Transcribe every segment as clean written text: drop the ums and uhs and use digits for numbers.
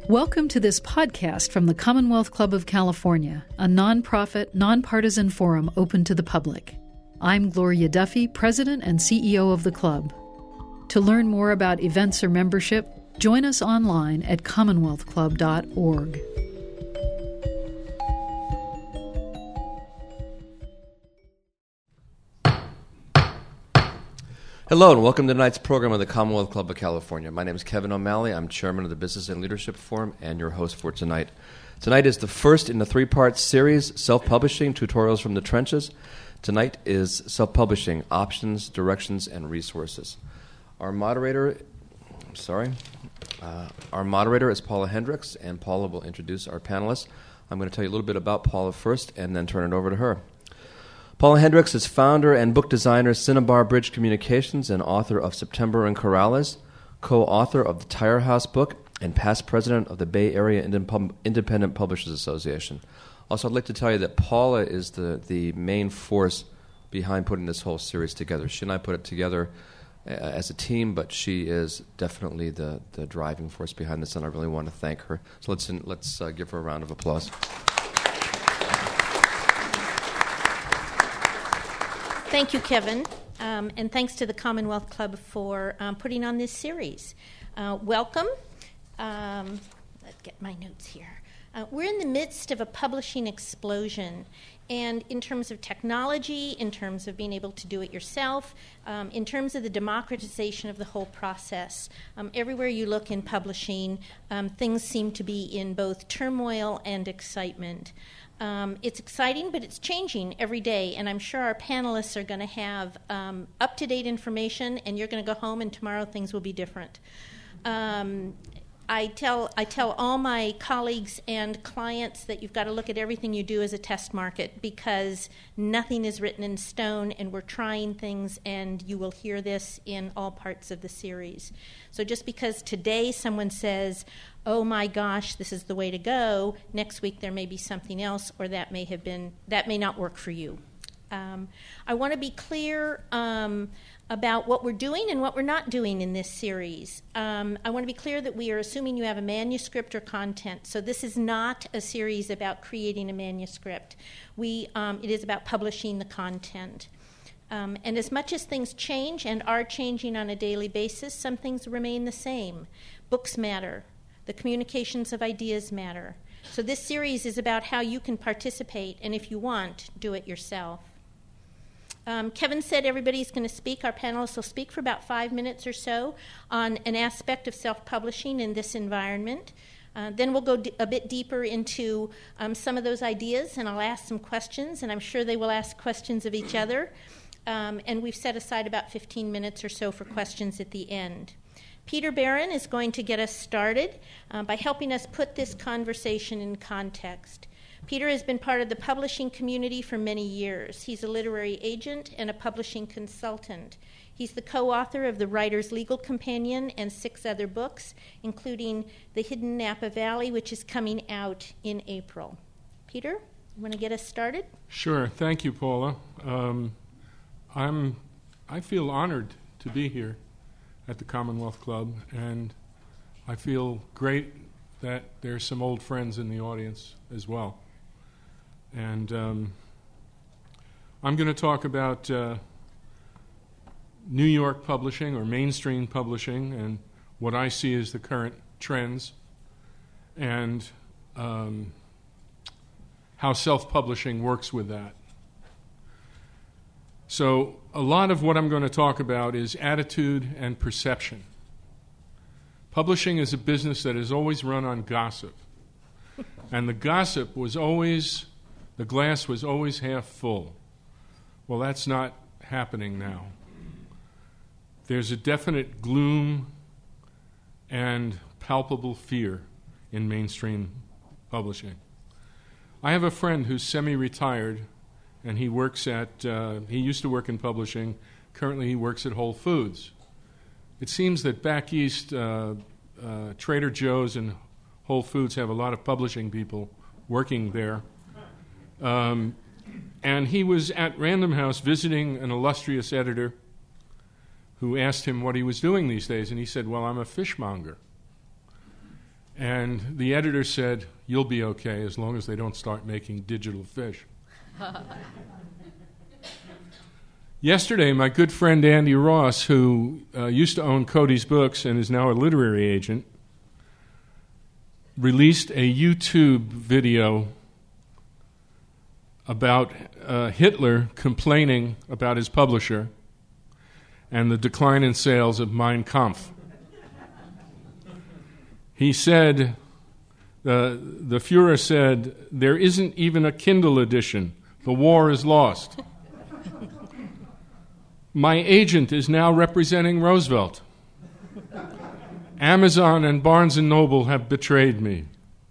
Welcome to this podcast from the Commonwealth Club of California, a nonprofit, nonpartisan forum open to the public. I'm Gloria Duffy, President and CEO of the club. To learn more about events or membership, join us online at commonwealthclub.org. Hello and welcome to tonight's program of the Commonwealth Club of California. My name is Kevin O'Malley. I'm chairman of the Business and Leadership Forum and your host for tonight. Tonight is the first in the three-part series, Self-Publishing, Tutorials from the Trenches. Tonight is Self-Publishing, Options, Directions, and Resources. Our moderator is Paula Hendricks, and Paula will introduce our panelists. I'm going to tell you a little bit about Paula first and then turn it over to her. Paula Hendricks is founder and book designer, Cinnabar Bridge Communications, and author of September and Corrales, co-author of the Tire House book, and past president of the Bay Area Independent Publishers Association. Also, I'd like to tell you that Paula is the main force behind putting this whole series together. She and I put it together as a team, but she is definitely the driving force behind this, and I really want to thank her. So let's give her a round of applause. Thank you, Kevin, and thanks to the Commonwealth Club for putting on this series. Welcome. Let's get my notes here. We're in the midst of a publishing explosion, and in terms of technology, in terms of being able to do it yourself, in terms of the democratization of the whole process, everywhere you look in publishing, things seem to be in both turmoil and excitement. It's exciting, but it's changing every day, and I'm sure our panelists are going to have up-to-date information, and you're going to go home, and tomorrow things will be different. I tell all my colleagues and clients that you've got to look at everything you do as a test market, because nothing is written in stone, and we're trying things, and you will hear this in all parts of the series. So just because today someone says, oh my gosh, this is the way to go, next week there may be something else, or that may not work for you. I want to be clear about what we're doing and what we're not doing in this series. I want to be clear that we are assuming you have a manuscript or content. So this is not a series about creating a manuscript. It is about publishing the content. And as much as things change and are changing on a daily basis, some things remain the same. Books matter. The communications of ideas matter. So this series is about how you can participate, and if you want, do it yourself. Kevin said everybody's going to speak. Our panelists will speak for about 5 minutes or so on an aspect of self-publishing in this environment. Then we'll go a bit deeper into some of those ideas, and I'll ask some questions, and I'm sure they will ask questions of each other. And we've set aside about 15 minutes or so for questions at the end. Peter Barron is going to get us started by helping us put this conversation in context. Peter has been part of the publishing community for many years. He's a literary agent and a publishing consultant. He's the co-author of The Writer's Legal Companion and 6 other books, including The Hidden Napa Valley, which is coming out in April. Peter, you want to get us started? Sure. Thank you, Paula. I feel honored to be here at the Commonwealth Club, and I feel great that there's some old friends in the audience as well. And I'm going to talk about New York publishing or mainstream publishing and what I see as the current trends, and how self-publishing works with that. So a lot of what I'm going to talk about is attitude and perception. Publishing is a business that is always run on gossip. And the gossip was always, the glass was always half full. Well, that's not happening now. There's a definite gloom and palpable fear in mainstream publishing. I have a friend who's semi-retired, and he works he used to work in publishing. Currently he works at Whole Foods. It seems that back east, Trader Joe's and Whole Foods have a lot of publishing people working there. And he was at Random House visiting an illustrious editor who asked him what he was doing these days, and he said, well, I'm a fishmonger. And the editor said, "You'll be okay as long as they don't start making digital fish." Yesterday, my good friend Andy Ross, who used to own Cody's Books and is now a literary agent, released a YouTube video about Hitler complaining about his publisher and the decline in sales of Mein Kampf. He said, the Fuhrer said, "There isn't even a Kindle edition. The war is lost. My agent is now representing Roosevelt. Amazon and Barnes & Noble have betrayed me."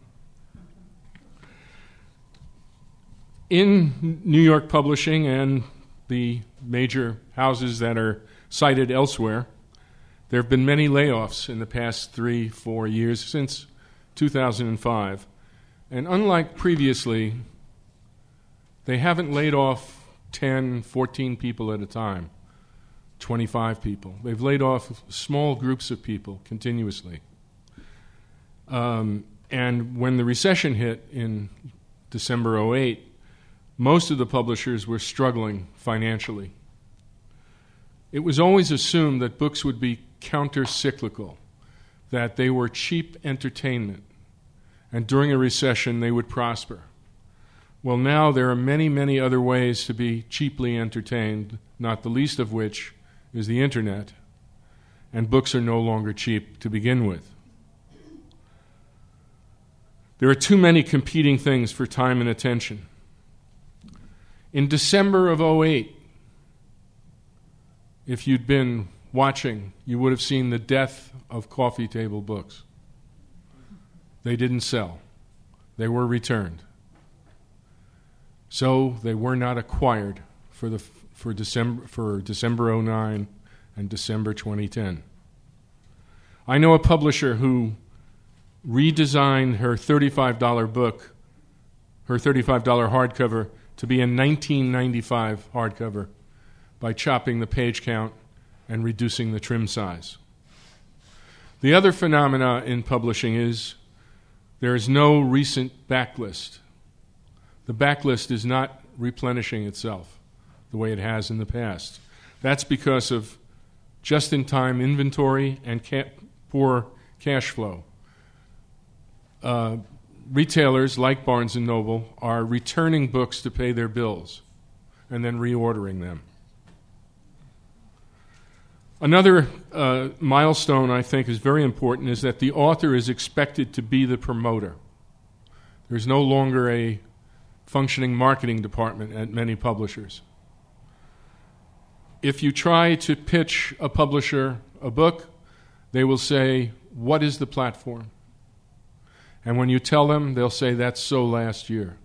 In New York publishing and the major houses that are cited elsewhere, there have been many layoffs in the past 3-4 years since 2005. And unlike previously, they haven't laid off 10, 14 people at a time, 25 people. They've laid off small groups of people continuously. And when the recession hit in December 2008, most of the publishers were struggling financially. It was always assumed that books would be counter-cyclical, that they were cheap entertainment, and during a recession they would prosper. Well, now there are many, many other ways to be cheaply entertained, not the least of which is the internet, and books are no longer cheap to begin with. There are too many competing things for time and attention. In December of 2008, if you'd been watching, you would have seen the death of coffee table books. They didn't sell. They were returned. So they were not acquired for December 2009 and December 2010. I know a publisher who redesigned her $35 book, her $35 hardcover, to be a $19.95 hardcover by chopping the page count and reducing the trim size. The other phenomena in publishing is there is no recent backlist. The backlist is not replenishing itself the way it has in the past. That's because of just-in-time inventory and poor cash flow. Retailers like Barnes & Noble are returning books to pay their bills and then reordering them. Another milestone I think is very important is that the author is expected to be the promoter. There's no longer a functioning marketing department at many publishers. If you try to pitch a publisher a book, they will say, "What is the platform?" And when you tell them, they'll say, "That's so last year."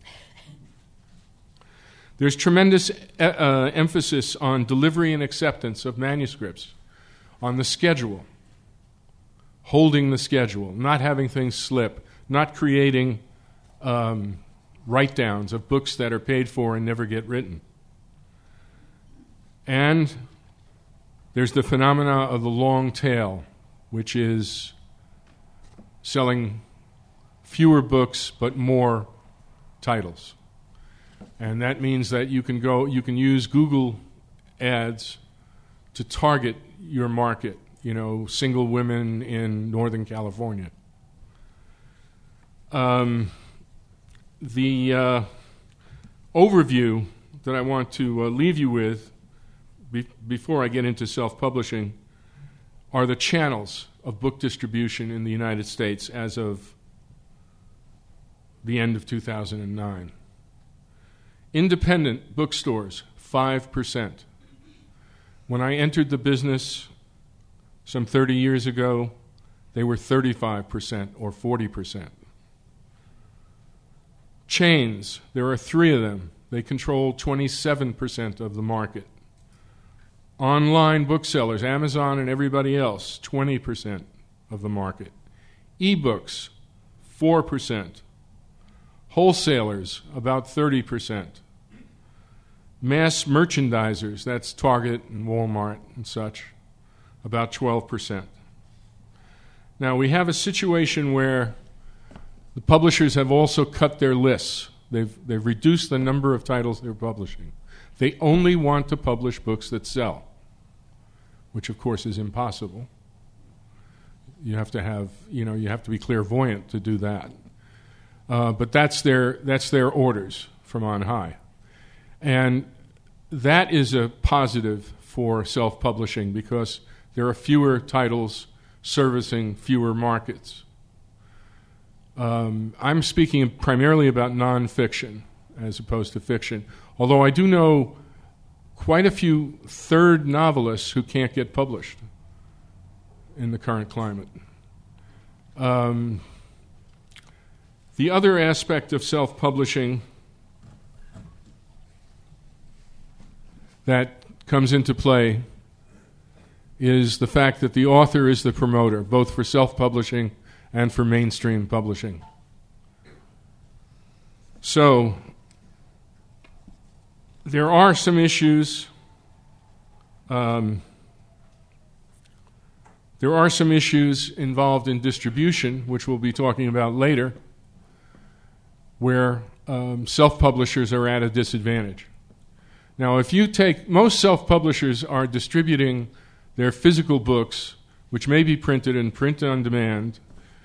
There's tremendous emphasis on delivery and acceptance of manuscripts, on the schedule, holding the schedule, not having things slip, not creating write-downs of books that are paid for and never get written. And there's the phenomena of the long tail, which is selling fewer books but more titles. And that means that you can use Google ads to target your market, single women in Northern California. The overview that I want to leave you with before I get into self-publishing are the channels of book distribution in the United States as of the end of 2009. Independent bookstores, 5%. When I entered the business some 30 years ago, they were 35% or 40%. Chains, there are 3 of them. They control 27% of the market. Online booksellers, Amazon and everybody else, 20% of the market. E-books, 4%. Wholesalers, about 30%. Mass merchandisers, that's Target and Walmart and such, about 12%. Now, we have a situation where The publishers have also cut their lists. They've reduced the number of titles they're publishing. They only want to publish books that sell, which of course is impossible. You have to be clairvoyant to do that. But that's their orders from on high. And that is a positive for self-publishing because there are fewer titles servicing fewer markets. I'm speaking primarily about nonfiction as opposed to fiction, although I do know quite a few third novelists who can't get published in the current climate. The other aspect of self-publishing that comes into play is the fact that the author is the promoter, both for self-publishing and for mainstream publishing. So, there are some issues. There are some issues involved in distribution, which we'll be talking about later, where self-publishers are at a disadvantage. Now, if you take, most self-publishers are distributing their physical books, which may be printed in print on demand,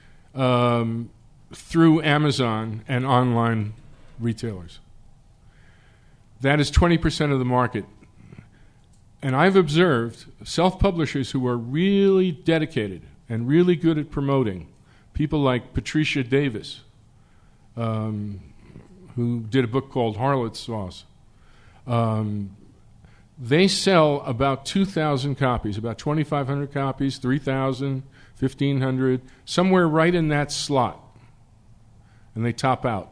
through Amazon and online retailers. That is 20% of the market. And I've observed self-publishers who are really dedicated and really good at promoting, people like Patricia Davis, who did a book called Harlot's Sauce. They sell about 2,000 copies, about 2,500 copies, 3,000, 1,500, somewhere right in that slot. And they top out.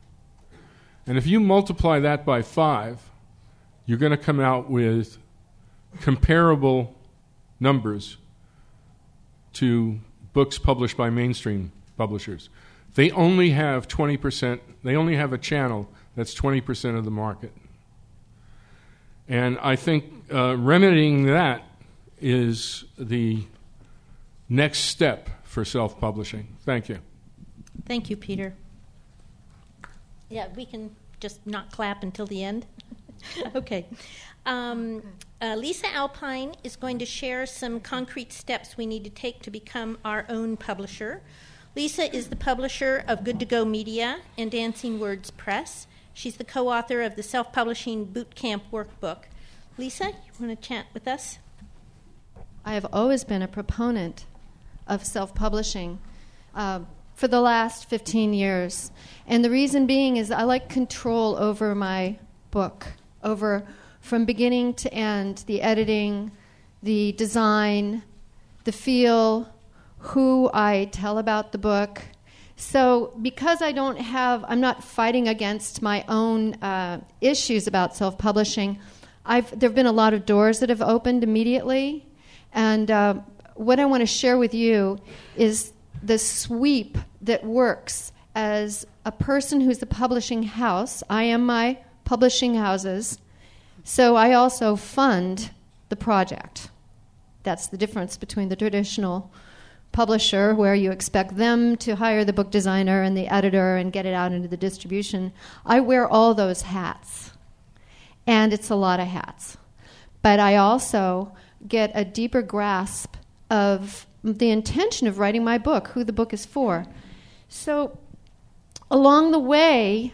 And if you multiply that by 5, you're going to come out with comparable numbers to books published by mainstream publishers. They only have 20%, they only have a channel that's 20% of the market. And I think remedying that is the next step for self-publishing. Thank you. Thank you, Peter. Yeah, we can just not clap until the end. Okay. Lisa Alpine is going to share some concrete steps we need to take to become our own publisher. Lisa is the publisher of Good to Go Media and Dancing Words Press. She's the co-author of the Self-Publishing Bootcamp Workbook. Lisa, you want to chat with us? I have always been a proponent of self-publishing for the last 15 years. And the reason being is I like control over my book, over from beginning to end, the editing, the design, the feel, who I tell about the book. So because I'm not fighting against my own issues about self-publishing, there have been a lot of doors that have opened immediately. And what I want to share with you is the sweep that works as a person who's a publishing house. I am my publishing houses, so I also fund the project. That's the difference between the traditional publisher, where you expect them to hire the book designer and the editor and get it out into the distribution. I wear all those hats, and it's a lot of hats. But I also get a deeper grasp of the intention of writing my book, who the book is for. So along the way,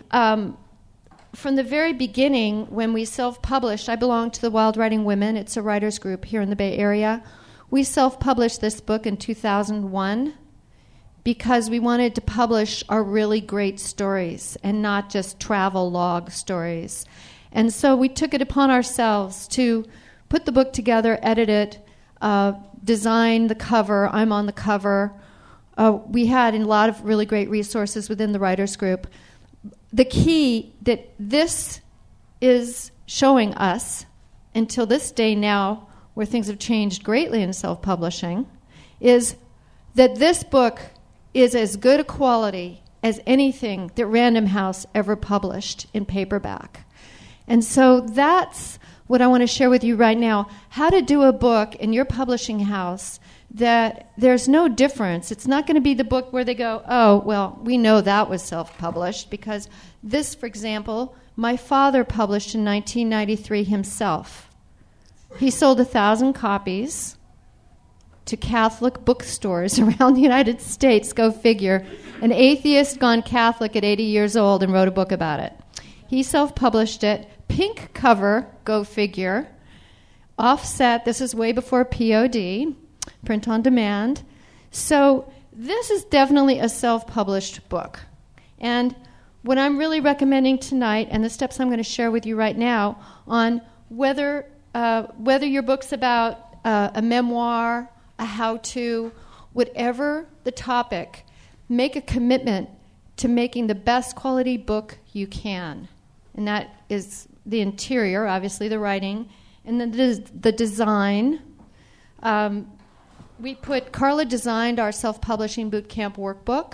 from the very beginning, when we self-published, I belong to the Wild Writing Women. It's a writers group here in the Bay Area. We self-published this book in 2001 because we wanted to publish our really great stories and not just travel log stories. And so we took it upon ourselves to put the book together, edit it, design the cover. I'm on the cover. We had a lot of really great resources within the writers group. The key that this is showing us until this day now, where things have changed greatly in self-publishing, is that this book is as good a quality as anything that Random House ever published in paperback. And so that's what I want to share with you right now, how to do a book in your publishing house that there's no difference. It's not going to be the book where they go, oh, well, we know that was self-published, because this, for example, my father published in 1993 himself. He sold 1,000 copies to Catholic bookstores around the United States, go figure. An atheist gone Catholic at 80 years old and wrote a book about it. He self-published it, pink cover, go figure, offset, this is way before POD, print on demand. So this is definitely a self-published book. And what I'm really recommending tonight, and the steps I'm going to share with you right now, on whether your book's about a memoir, a how-to, whatever the topic, make a commitment to making the best quality book you can. And that is the interior, obviously the writing, and then the design. Carla designed our self-publishing bootcamp workbook.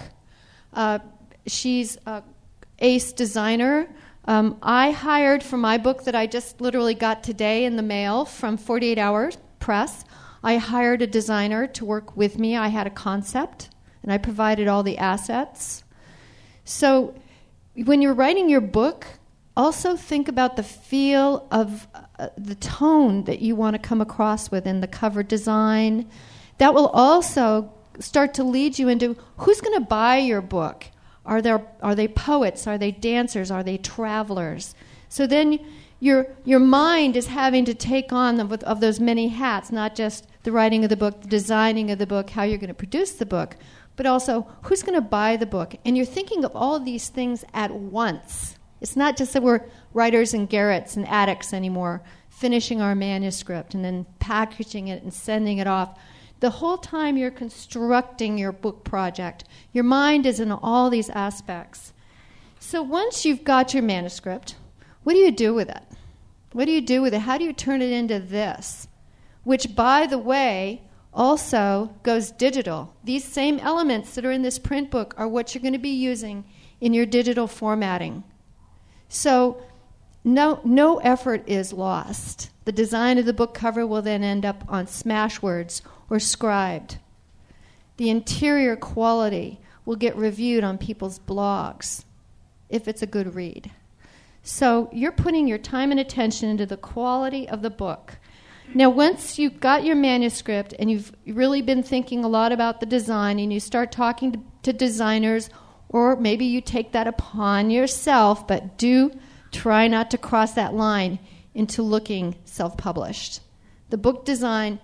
She's an ace designer. I hired for my book that I just literally got today in the mail from 48 Hours Press, I hired a designer to work with me. I had a concept, and I provided all the assets. So when you're writing your book, also think about the feel of the tone that you want to come across with in the cover design. That will also start to lead you into who's going to buy your book. Are they poets? Are they dancers? Are they travelers? So then your mind is having to take on of those many hats, not just the writing of the book, the designing of the book, how you're going to produce the book, but also who's going to buy the book. And you're thinking of all of these things at once. It's not just that we're writers in garrets and attics anymore, finishing our manuscript and then packaging it and sending it off. The whole time you're constructing your book project, your mind is in all these aspects. So once you've got your manuscript, what do you do with it? What do you do with it? How do you turn it into this? Which, by the way, also goes digital. These same elements that are in this print book are what you're going to be using in your digital formatting. So no effort is lost. The design of the book cover will then end up on Smashwords or Scribed. The interior quality will get reviewed on people's blogs if it's a good read. So you're putting your time and attention into the quality of the book. Now, once you've got your manuscript and you've really been thinking a lot about the design and you start talking to designers, or maybe you take that upon yourself, but do try not to cross that line into looking self-published. The book design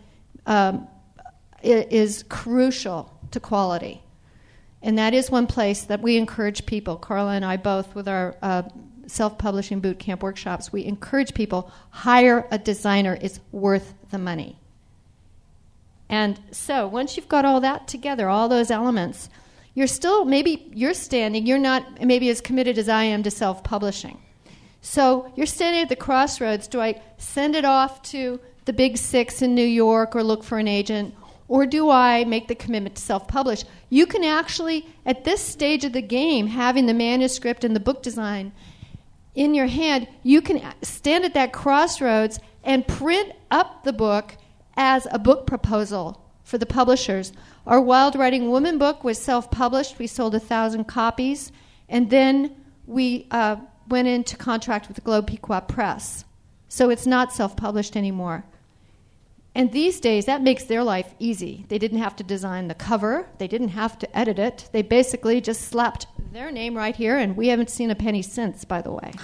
is crucial to quality. And that is one place that we encourage people, Carla and I both, with our self-publishing bootcamp workshops, we encourage people, hire a designer. It's worth the money. And so once you've got all that together, all those elements, you're still, maybe you're not maybe as committed as I am to self-publishing. So you're standing at the crossroads. Do I send it off to the big six in New York or look for an agent? Or do I make the commitment to self-publish? You can actually, at this stage of the game, having the manuscript and the book design in your hand, you can stand at that crossroads and print up the book as a book proposal for the publishers. Our Wild Writing Woman book was self-published. We sold 1,000 copies. And then we went into contract with the Globe Pequot Press. So it's not self-published anymore. And these days, that makes their life easy. They didn't have to design the cover. They didn't have to edit it. They basically just slapped their name right here, and we haven't seen a penny since, by the way.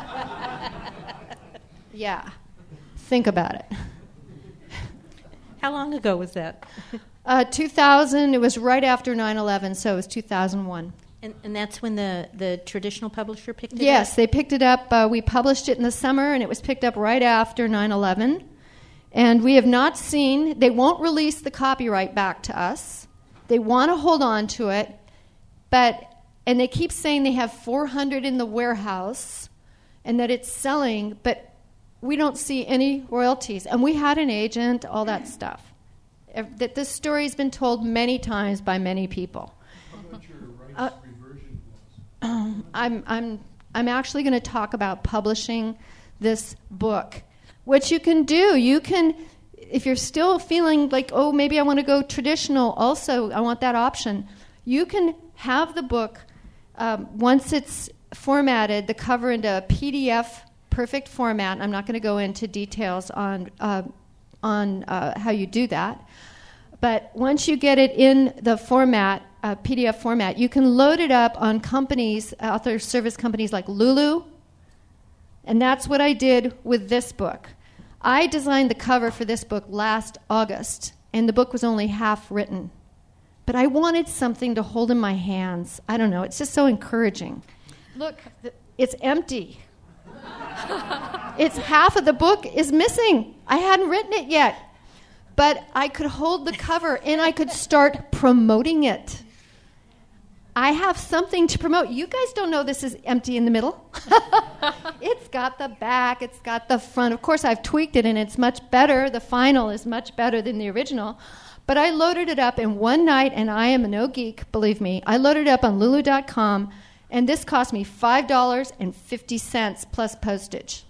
Yeah. Think about it. How long ago was that? 2000. It was right after 9/11, so it was 2001. And that's when the traditional publisher picked it up? Yes, they picked it up. We published it in the summer, and it was picked up right after 9/11. And we have not seen, they won't release the copyright back to us. They want to hold on to it, and they keep saying they have 400 in the warehouse and that it's selling, but we don't see any royalties. And we had an agent, all that stuff. That this story's been told many times by many people. How about your rights reversion clause? I'm actually going to talk about publishing this book. What you can do, if you're still feeling like, oh, maybe I want to go traditional, also I want that option, you can have the book, once it's formatted, the cover into a PDF perfect format. I'm not going to go into details on how you do that. But once you get it in the format, PDF format, you can load it up on companies, author service companies like Lulu. And that's what I did with this book. I designed the cover for this book last August, and the book was only half written. But I wanted something to hold in my hands. I don't know. It's just so encouraging. Look, it's empty. It's half of the book is missing. I hadn't written it yet. But I could hold the cover, and I could start promoting it. I have something to promote. You guys don't know this is empty in the middle. It's got the back. It's got the front. Of course, I've tweaked it, and it's much better. The final is much better than the original. But I loaded it up in one night, and I am no geek, believe me. I loaded it up on Lulu.com, and this cost me $5.50 plus postage.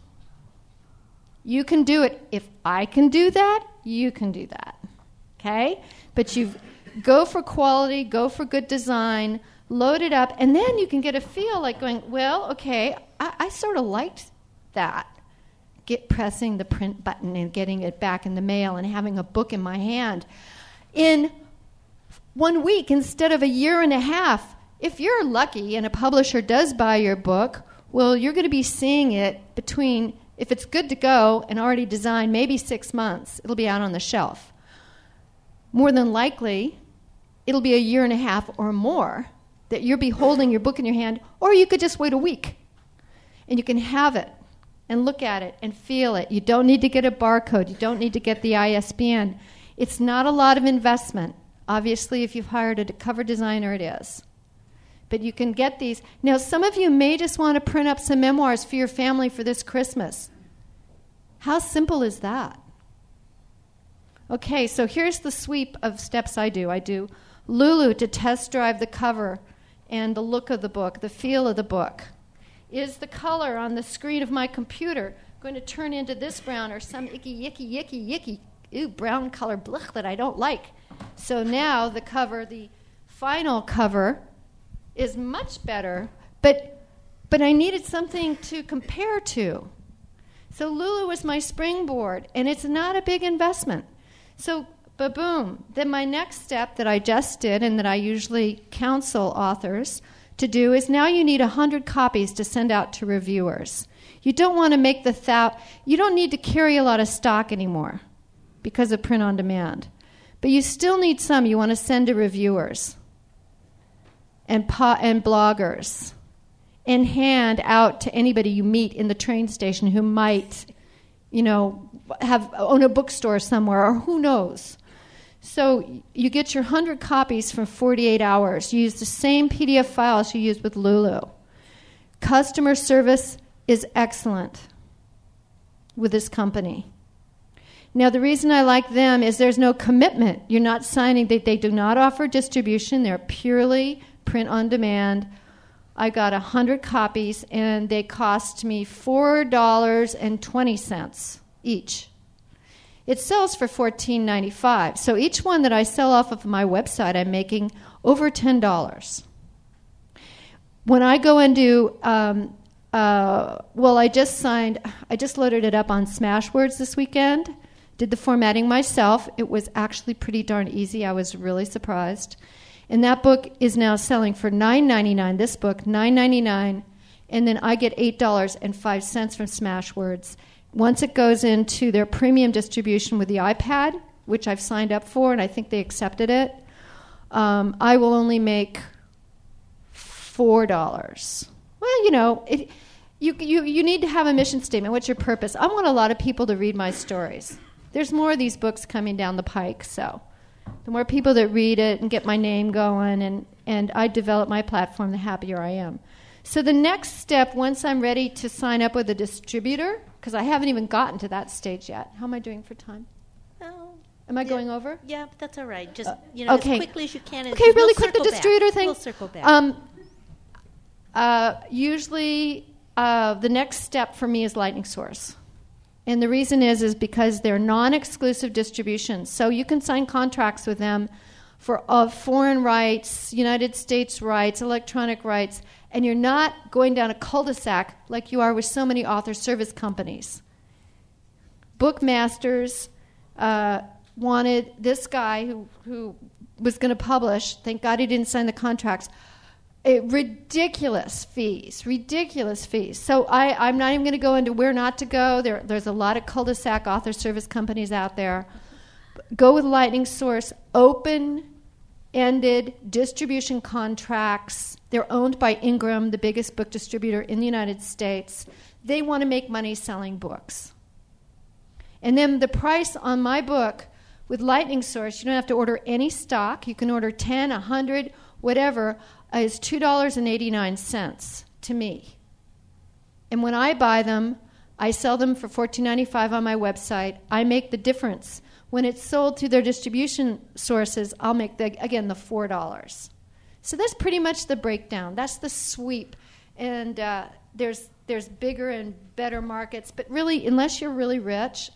You can do it. If I can do that, you can do that. Okay? But you go for quality, go for good design, load it up, and then you can get a feel like going, well, okay, I sort of liked that. Pressing the print button and getting it back in the mail and having a book in my hand. In 1 week instead of a year and a half, if you're lucky and a publisher does buy your book, well, you're going to be seeing it between, if it's good to go and already designed, maybe 6 months. It'll be out on the shelf. More than likely, it'll be a year and a half or more that you'll be holding your book in your hand, or you could just wait a week, and you can have it and look at it and feel it. You don't need to get a barcode. You don't need to get the ISBN. It's not a lot of investment. Obviously, if you've hired a cover designer, it is. But you can get these. Now, some of you may just want to print up some memoirs for your family for this Christmas. How simple is that? Okay, so here's the sweep of steps I do. I do Lulu to test drive the cover and the look of the book, the feel of the book. Is the color on the screen of my computer going to turn into this brown or some yicky, brown color that I don't like? So now the cover, the final cover, is much better, but I needed something to compare to. So Lulu was my springboard, and it's not a big investment. So, ba-boom. Then my next step that I just did and that I usually counsel authors to do is now you need 100 copies to send out to reviewers. You don't want to make you don't need to carry a lot of stock anymore because of print on demand. But you still need some you want to send to reviewers and bloggers and hand out to anybody you meet in the train station who might, own a bookstore somewhere, or who knows. So you get your 100 copies for 48 hours. You use the same PDF files you used with Lulu. Customer service is excellent with this company. Now, the reason I like them is there's no commitment. You're not signing. They do not offer distribution. They're purely print on demand. I got 100 copies, and they cost me $4.20 each. It sells for $14.95. So each one that I sell off of my website, I'm making over $10. When I go and do, I just loaded it up on Smashwords this weekend, did the formatting myself. It was actually pretty darn easy. I was really surprised. And that book is now selling for $9.99. This book, $9.99. And then I get $8.05 from Smashwords. Once it goes into their premium distribution with the iPad, which I've signed up for, and I think they accepted it, I will only make $4. Well, you need to have a mission statement. What's your purpose? I want a lot of people to read my stories. There's more of these books coming down the pike, so the more people that read it and get my name going and I develop my platform, the happier I am. So the next step, once I'm ready to sign up with a distributor, because I haven't even gotten to that stage yet. How am I doing for time? Am I going over? Yeah, but that's all right. Just, okay. As quickly as you can. Okay, really quick, the distributor thing. We'll circle back. Usually the next step for me is Lightning Source. And the reason is because they're non-exclusive distributions. So you can sign contracts with them for foreign rights, United States rights, electronic rights, and you're not going down a cul-de-sac like you are with so many author service companies. Bookmasters wanted this guy who was going to publish, thank God he didn't sign the contracts, ridiculous fees. So I'm not even going to go into where not to go. There's a lot of cul-de-sac author service companies out there. Go with Lightning Source, open-ended distribution contracts. They're owned by Ingram, the biggest book distributor in the United States. They want to make money selling books. And then the price on my book with Lightning Source, you don't have to order any stock. You can order 10, 100, whatever, is $2.89 to me. And when I buy them, I sell them for $14.95 on my website. I make the difference. When it's sold through their distribution sources, I'll make, the $4. So that's pretty much the breakdown. That's the sweep. And there's bigger and better markets. But really, unless you're really rich,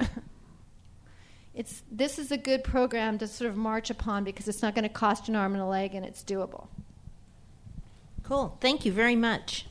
this is a good program to sort of march upon because it's not going to cost you an arm and a leg, and it's doable. Cool. Thank you very much.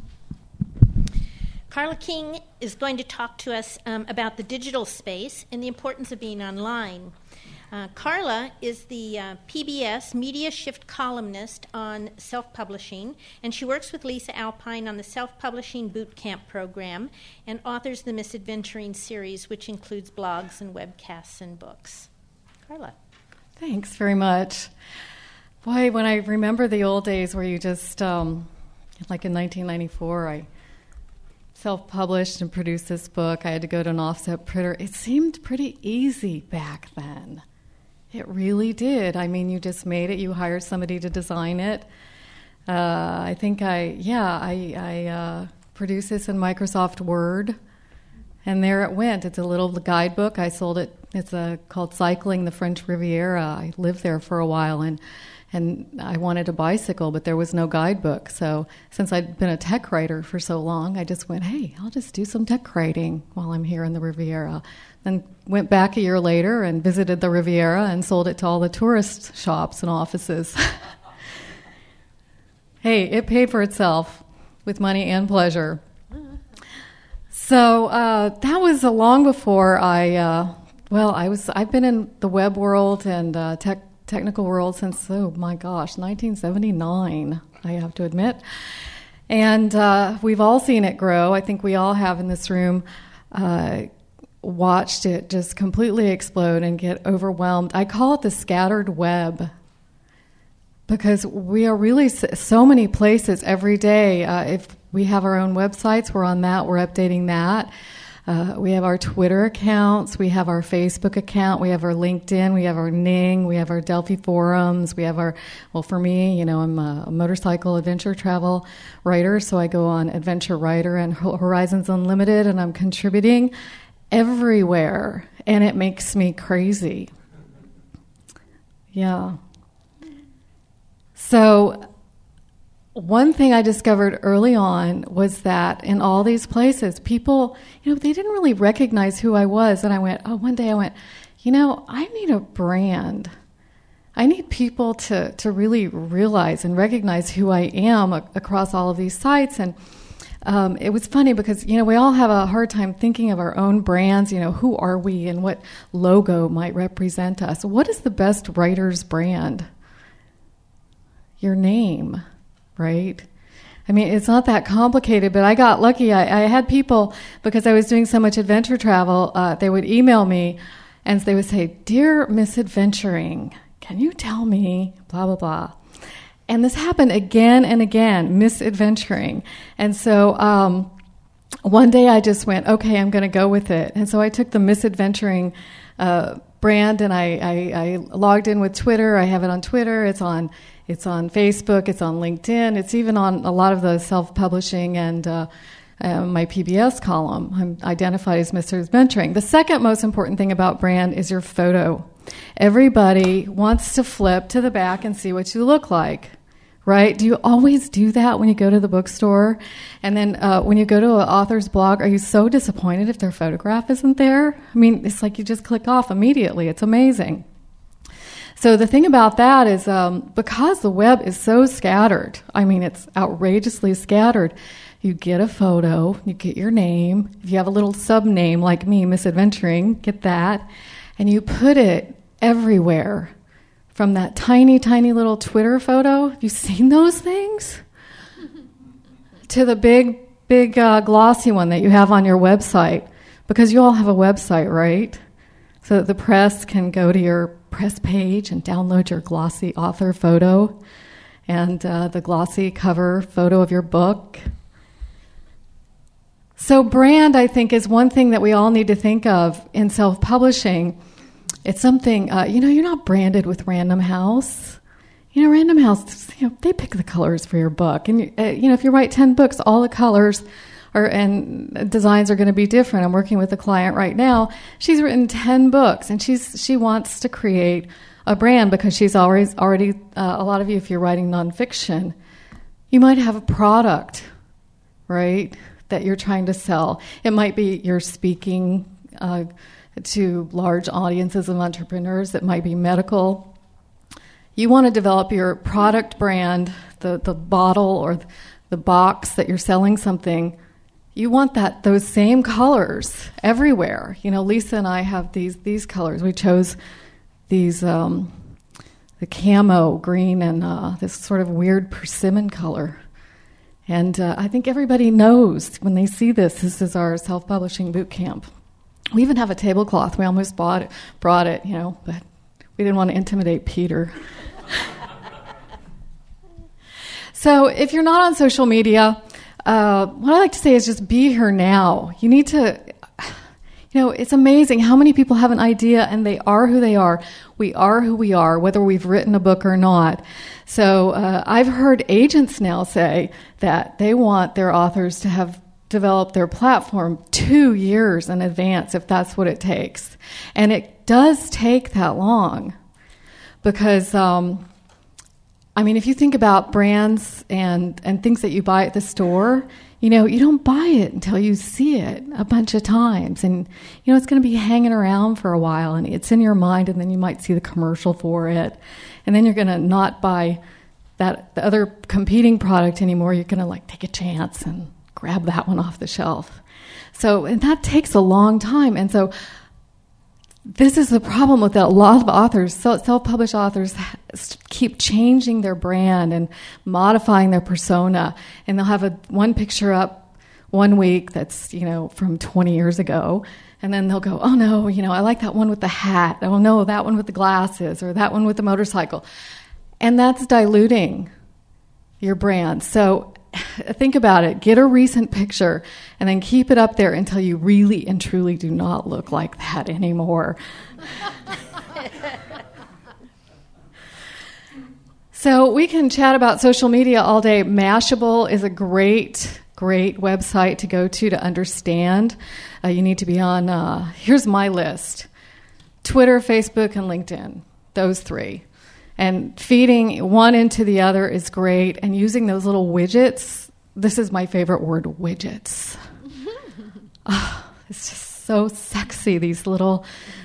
Carla King is going to talk to us about the digital space and the importance of being online. Carla is the PBS Media Shift columnist on self-publishing, and she works with Lisa Alpine on the Self-Publishing Bootcamp program and authors the Misadventuring series, which includes blogs and webcasts and books. Carla. Thanks very much. Boy, when I remember the old days where you just, like in 1994, I self-published and produced this book. I had to go to an offset printer. It seemed pretty easy back then. It really did. I mean, you just made it. You hired somebody to design it. I think I produced this in Microsoft Word, and there it went. It's a little guidebook. I sold it. It's called Cycling the French Riviera. I lived there for a while, and I wanted a bicycle, but there was no guidebook. So since I'd been a tech writer for so long, I just went, hey, I'll just do some tech writing while I'm here in the Riviera. Then went back a year later and visited the Riviera and sold it to all the tourist shops and offices. Hey, it paid for itself with money and pleasure. So that was long before I've been in the web world and technical world since, 1979, I have to admit. And we've all seen it grow. I think we all have in this room watched it just completely explode and get overwhelmed. I call it the scattered web because we are really so many places every day. If we have our own websites, we're on that, we're updating that. We have our Twitter accounts, we have our Facebook account, we have our LinkedIn, we have our Ning, we have our Delphi forums, we have for me, I'm a motorcycle adventure travel writer, so I go on Adventure Writer and Horizons Unlimited, and I'm contributing everywhere, and it makes me crazy. Yeah. So one thing I discovered early on was that in all these places, people, they didn't really recognize who I was. And one day I went, I need a brand. I need people to really realize and recognize who I am across all of these sites. And it was funny because, we all have a hard time thinking of our own brands. Who are we and what logo might represent us? What is the best writer's brand? Your name. Right? I mean, it's not that complicated, but I got lucky. I had people, because I was doing so much adventure travel, they would email me, and they would say, "Dear Misadventuring, can you tell me blah, blah, blah?" And this happened again and again, Misadventuring. And so one day I just went, okay, I'm going to go with it. And so I took the Misadventuring brand, and I logged in with Twitter. I have it on Twitter. It's on Facebook, it's on LinkedIn, it's even on a lot of the self-publishing and my PBS column. I'm identified as Misadventuring. The second most important thing about brand is your photo. Everybody wants to flip to the back and see what you look like, right? Do you always do that when you go to the bookstore? And then when you go to an author's blog, are you so disappointed if their photograph isn't there? I mean, it's like you just click off immediately. It's amazing. So the thing about that is because the web is so scattered, I mean, it's outrageously scattered, you get a photo, you get your name. If you have a little sub-name like me, Misadventuring, get that. And you put it everywhere. From that tiny, tiny little Twitter photo, have you seen those things? To the big, big glossy one that you have on your website. Because you all have a website, right? So that the press can go to your press page and download your glossy author photo and the glossy cover photo of your book. So brand, I think, is one thing that we all need to think of in self-publishing. It's something, you're not branded with Random House. Random House, they pick the colors for your book. And, if you write 10 books, all the colors and designs are going to be different. I'm working with a client right now. She's written 10 books, and she wants to create a brand because she's already a lot of you, if you're writing nonfiction, you might have a product, right, that you're trying to sell. It might be you're speaking to large audiences of entrepreneurs. It might be medical. You want to develop your product brand, the bottle or the box that you're selling something. You want those same colors everywhere. Lisa and I have these colors. We chose these the camo green and this sort of weird persimmon color. And I think everybody knows when they see this is our self-publishing boot camp. We even have a tablecloth. We almost brought it, but we didn't want to intimidate Peter. So if you're not on social media, what I like to say is just be here now. You need to, it's amazing how many people have an idea and they are who they are. We are who we are, whether we've written a book or not. So I've heard agents now say that they want their authors to have develop their platform 2 years in advance if that's what it takes. And it does take that long because, if you think about brands and things that you buy at the store, you don't buy it until you see it a bunch of times. And, it's going to be hanging around for a while and it's in your mind and then you might see the commercial for it. And then you're going to not buy the other competing product anymore. You're going to take a chance and grab that one off the shelf. And that takes a long time. And so this is the problem with that. A lot of authors, self-published authors, keep changing their brand and modifying their persona. And they'll have one picture up one week that's, from 20 years ago. And then they'll go, oh no, I like that one with the hat. Oh no, that one with the glasses or that one with the motorcycle. And that's diluting your brand. So think about it. Get a recent picture and then keep it up there until you really and truly do not look like that anymore. So we can chat about social media all day. Mashable is a great website to go to understand. You need to be on, here's my list: Twitter, Facebook, and LinkedIn. Those 3. And feeding one into the other is great. And using those little widgets, this is my favorite word, widgets. It's just so sexy, these little,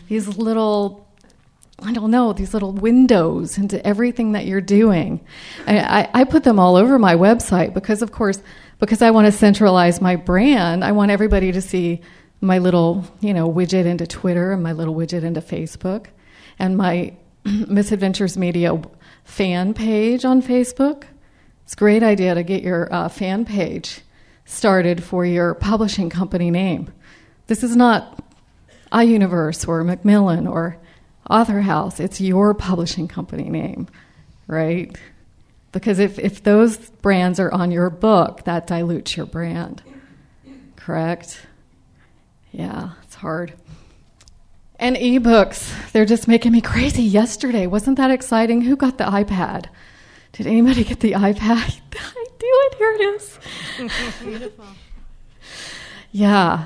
I don't know, these little windows into everything that you're doing. I put them all over my website because, of course, because I want to centralize my brand, I want everybody to see my little, widget into Twitter and my little widget into Facebook and my Misadventures Media fan page on Facebook. It's a great idea to get your fan page started for your publishing company name. This is not iUniverse or Macmillan or Author House. It's your publishing company name, right? Because if those brands are on your book, that dilutes your brand. Correct? Yeah, it's hard. And ebooks, they're just making me crazy. Yesterday, wasn't that exciting? Who got the iPad? Did anybody get the iPad? I do it. Here it is. Beautiful. Yeah.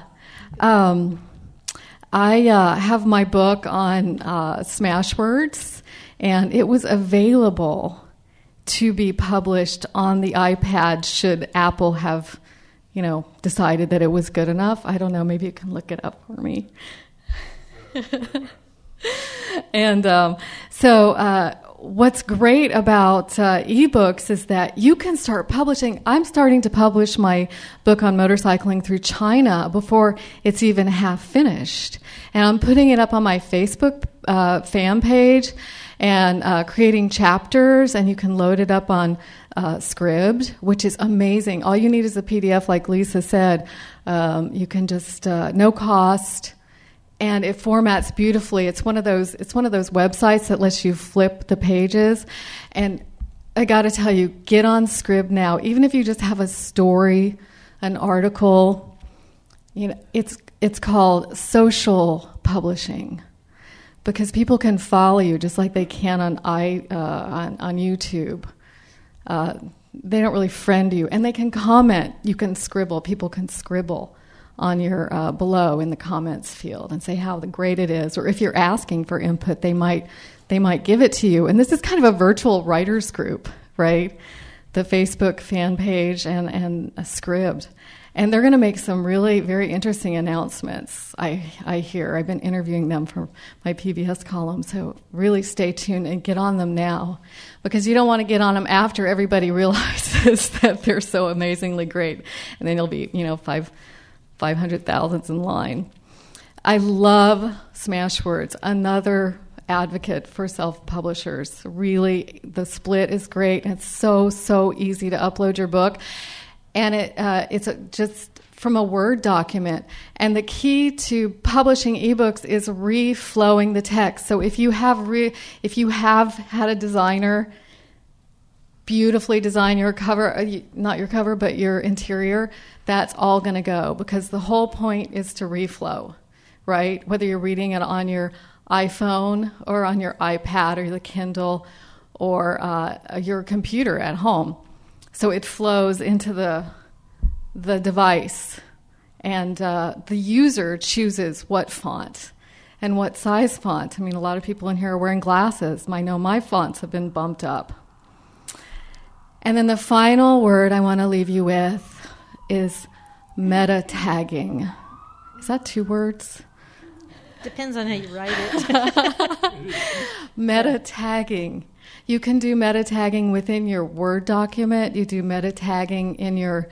I have my book on Smashwords, and it was available to be published on the iPad should Apple have, decided that it was good enough. I don't know. Maybe you can look it up for me. And what's great about ebooks is that you can start publishing. I'm starting to publish my book on motorcycling through China before it's even half finished. And I'm putting it up on my Facebook fan page and creating chapters, and you can load it up on Scribd, which is amazing. All you need is a PDF, like Lisa said. You can just, no cost. And it formats beautifully. It's one of those websites that lets you flip the pages. And I got to tell you, get on Scribd now. Even if you just have a story, an article, it's called social publishing, because people can follow you just like they can on YouTube. They don't really friend you, and they can comment. You can scribble. People can scribble on your below in the comments field and say how great it is, or if you're asking for input, they might give it to you. And this is kind of a virtual writers group, right? The Facebook fan page and a Scribd, and they're going to make some really very interesting announcements. I hear. I've been interviewing them for my PBS column, so really stay tuned and get on them now, because you don't want to get on them after everybody realizes that they're so amazingly great, and then you'll be 500,000 in line. I love Smashwords, another advocate for self-publishers. Really, the split is great. It's so easy to upload your book, and it's just from a Word document. And the key to publishing ebooks is reflowing the text. So if you have had a designer beautifully design your cover, not your cover, but your interior, that's all going to go, because the whole point is to reflow, right? Whether you're reading it on your iPhone or on your iPad or the Kindle or your computer at home. So it flows into the device, and the user chooses what font and what size font. I mean, a lot of people in here are wearing glasses. I know my fonts have been bumped up. And then the final word I want to leave you with is meta tagging. Is that 2 words? Depends on how you write it. Meta tagging. You can do meta tagging within your Word document. You do meta tagging in your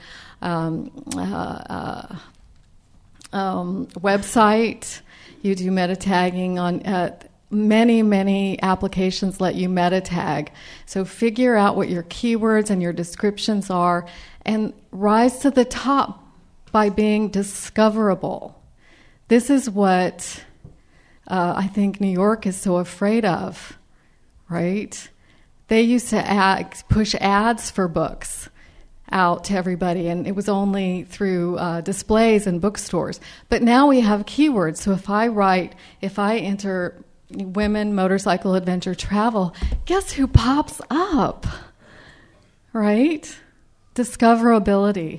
website. You do meta tagging on many applications let you meta tag. So figure out what your keywords and your descriptions are and rise to the top by being discoverable. This is what I think New York is so afraid of, right? They used to push ads for books out to everybody, and it was only through displays in bookstores. But now we have keywords. So if I enter women, motorcycle, adventure, travel, guess who pops up, right? Discoverability.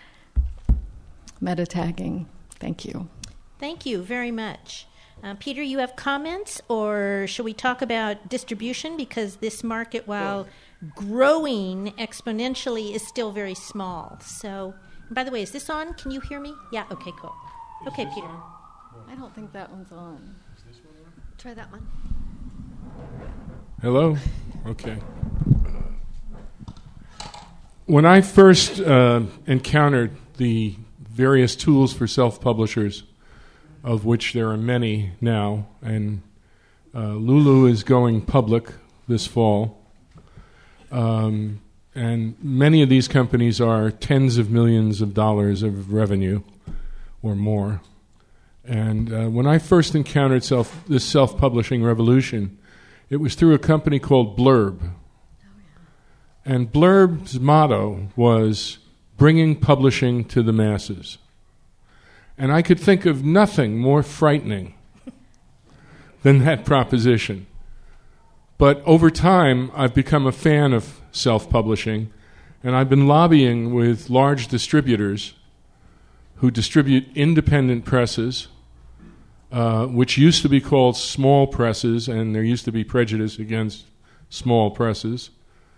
Meta tagging. Thank you. Thank you very much. Peter, you have comments, or shall we talk about distribution? Because this market, while growing exponentially, is still very small. So, and by the way, is this on? Can you hear me? Yeah, okay, cool. Okay, Peter. I don't think that one's on. Is this one on? Try that one. Hello? Okay. When I first encountered the various tools for self-publishers, of which there are many now, and Lulu is going public this fall, and many of these companies are tens of millions of dollars of revenue or more. And when I first encountered this self-publishing revolution, it was through a company called Blurb. Oh, yeah. And Blurb's motto was bringing publishing to the masses. And I could think of nothing more frightening than that proposition. But over time, I've become a fan of self-publishing, and I've been lobbying with large distributors who distribute independent presses, which used to be called small presses, and there used to be prejudice against small presses,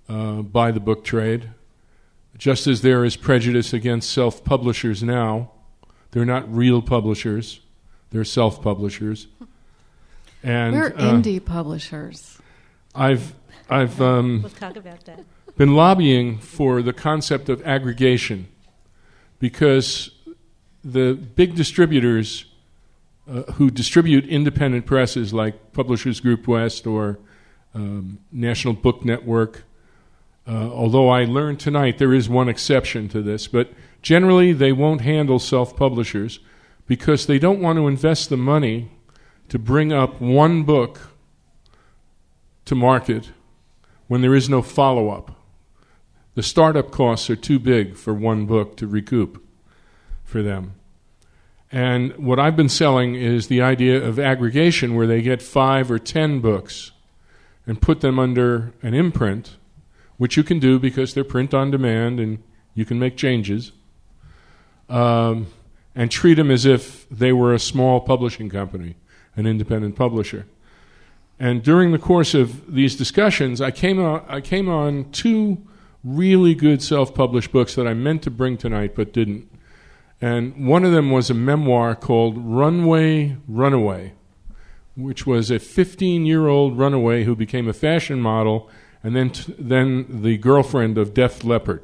by the book trade. Just as there is prejudice against self-publishers now, they're not real publishers, they're self-publishers. And we're indie publishers. I've We'll talk about that. been lobbying for the concept of aggregation, because the big distributors who distribute independent presses like Publishers Group West or National Book Network, although I learned tonight there is one exception to this, but generally they won't handle self-publishers because they don't want to invest the money to bring up one book to market when there is no follow-up. The startup costs are too big for one book to recoup for them. And what I've been selling is the idea of aggregation, where they get 5 or 10 books and put them under an imprint, which you can do because they're print on demand and you can make changes, and treat them as if they were a small publishing company, an independent publisher. And during the course of these discussions, I came on 2 really good self-published books that I meant to bring tonight but didn't. And one of them was a memoir called Runway Runaway, which was a 15-year-old runaway who became a fashion model and then the girlfriend of Def Leppard.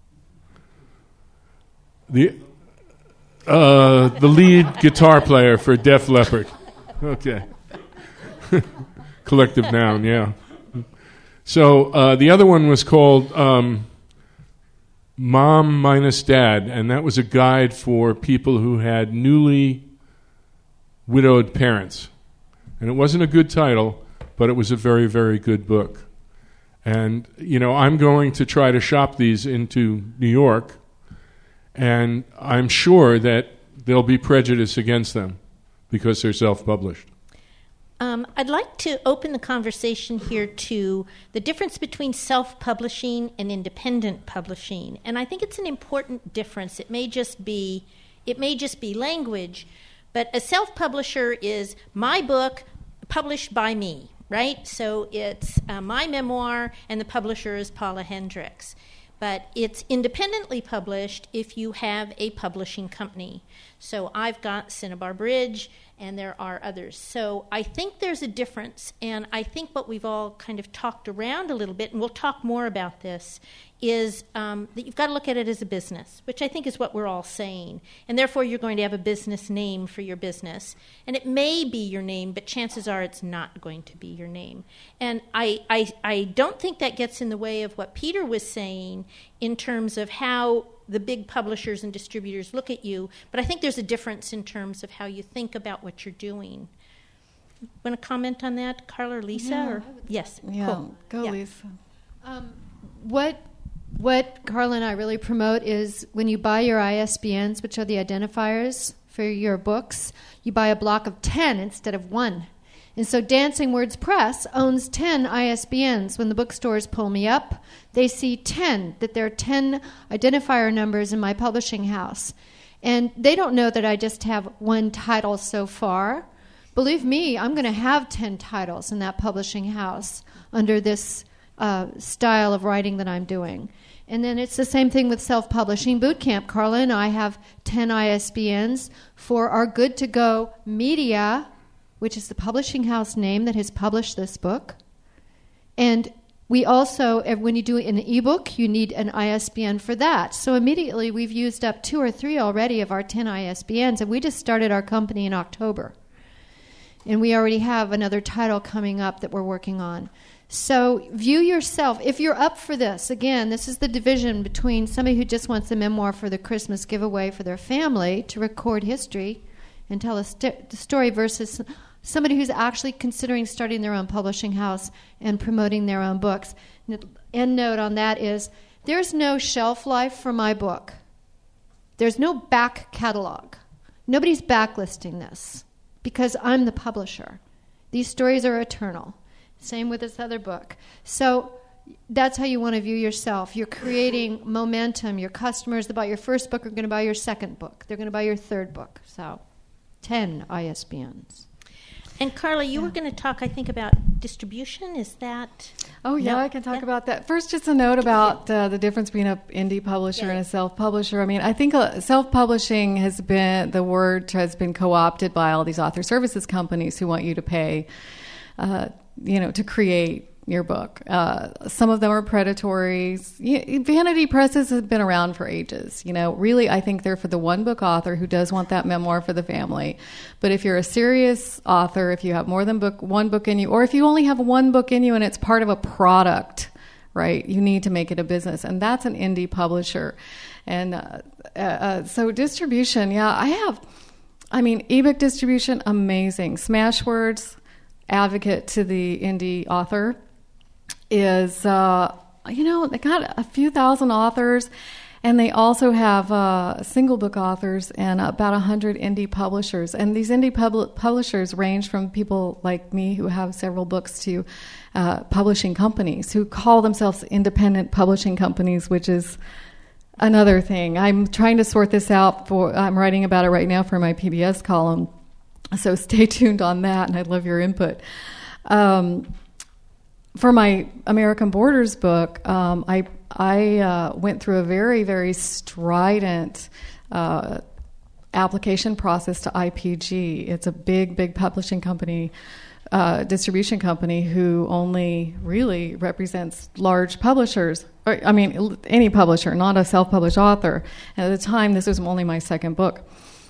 The lead guitar player for Def Leppard. Okay. Collective noun, yeah. So the other one was called Mom Minus Dad, and that was a guide for people who had newly widowed parents. And it wasn't a good title, but it was a very, very good book. And, I'm going to try to shop these into New York, and I'm sure that there'll be prejudice against them because they're self-published. I'd like to open the conversation here to the difference between self-publishing and independent publishing, and I think it's an important difference. It may just be language, but a self-publisher is my book published by me, right? So it's my memoir, and the publisher is Paula Hendricks. But it's independently published if you have a publishing company. So I've got Cinnabar Bridge, and there are others. So I think there's a difference, and I think what we've all kind of talked around a little bit, and we'll talk more about this, is that you've got to look at it as a business, which I think is what we're all saying. And therefore, you're going to have a business name for your business. And it may be your name, but chances are it's not going to be your name. And I don't think that gets in the way of what Peter was saying in terms of how the big publishers and distributors look at you, but I think there's a difference in terms of how you think about what you're doing. Want to comment on that, Carla or Lisa? Yeah, or? Yes. Yeah, Cool. go Yeah. Lisa. What Carla and I really promote is when you buy your ISBNs, which are the identifiers for your books, you buy a block of 10 instead of 1. And so Dancing Words Press owns 10 ISBNs. When the bookstores pull me up, they see 10, that there are 10 identifier numbers in my publishing house. And they don't know that I just have one title so far. Believe me, I'm going to have 10 titles in that publishing house under this style of writing that I'm doing. And then it's the same thing with Self-Publishing Bootcamp. Carla and I have 10 ISBNs for our Good to Go Media, which is the publishing house name that has published this book. And we also, when you do an ebook, you need an ISBN for that. So immediately we've used up 2 or 3 already of our 10 ISBNs, and we just started our company in October. And we already have another title coming up that we're working on. So view yourself, if you're up for this, again, this is the division between somebody who just wants a memoir for the Christmas giveaway for their family to record history and tell a story versus somebody who's actually considering starting their own publishing house and promoting their own books. And the end note on that is there's no shelf life for my book. There's no back catalog. Nobody's backlisting this because I'm the publisher. These stories are eternal. Same with this other book. So that's how you want to view yourself. You're creating momentum. Your customers that buy your first book are going to buy your second book. They're going to buy your third book. So 10 ISBNs. And Carla, you were going to talk, I think, about distribution. Is that? Oh, yeah, I can talk about that. First, just a note about the difference between an indie publisher and a self-publisher. I mean, I think self-publishing the word has been co-opted by all these author services companies who want you to pay, to create your book. Some of them are predatory. Vanity presses have been around for ages. Really, I think they're for the one-book author who does want that memoir for the family. But if you're a serious author, if you have more than one book in you, or if you only have one book in you and it's part of a product, right, you need to make it a business. And that's an indie publisher. And so distribution, ebook distribution, amazing. Smashwords, advocate to the indie author, is, they got a few thousand authors, and they also have single book authors and about 100 indie publishers. And these indie publishers range from people like me who have several books to publishing companies who call themselves independent publishing companies, which is another thing. I'm trying to sort this out. I'm writing about it right now for my PBS column, so stay tuned on that, and I'd love your input. For my American Borders book, I went through a very, very strident application process to IPG. It's a big, big publishing company, distribution company, who only really represents large publishers. Any publisher, not a self-published author. And at the time, this was only my second book.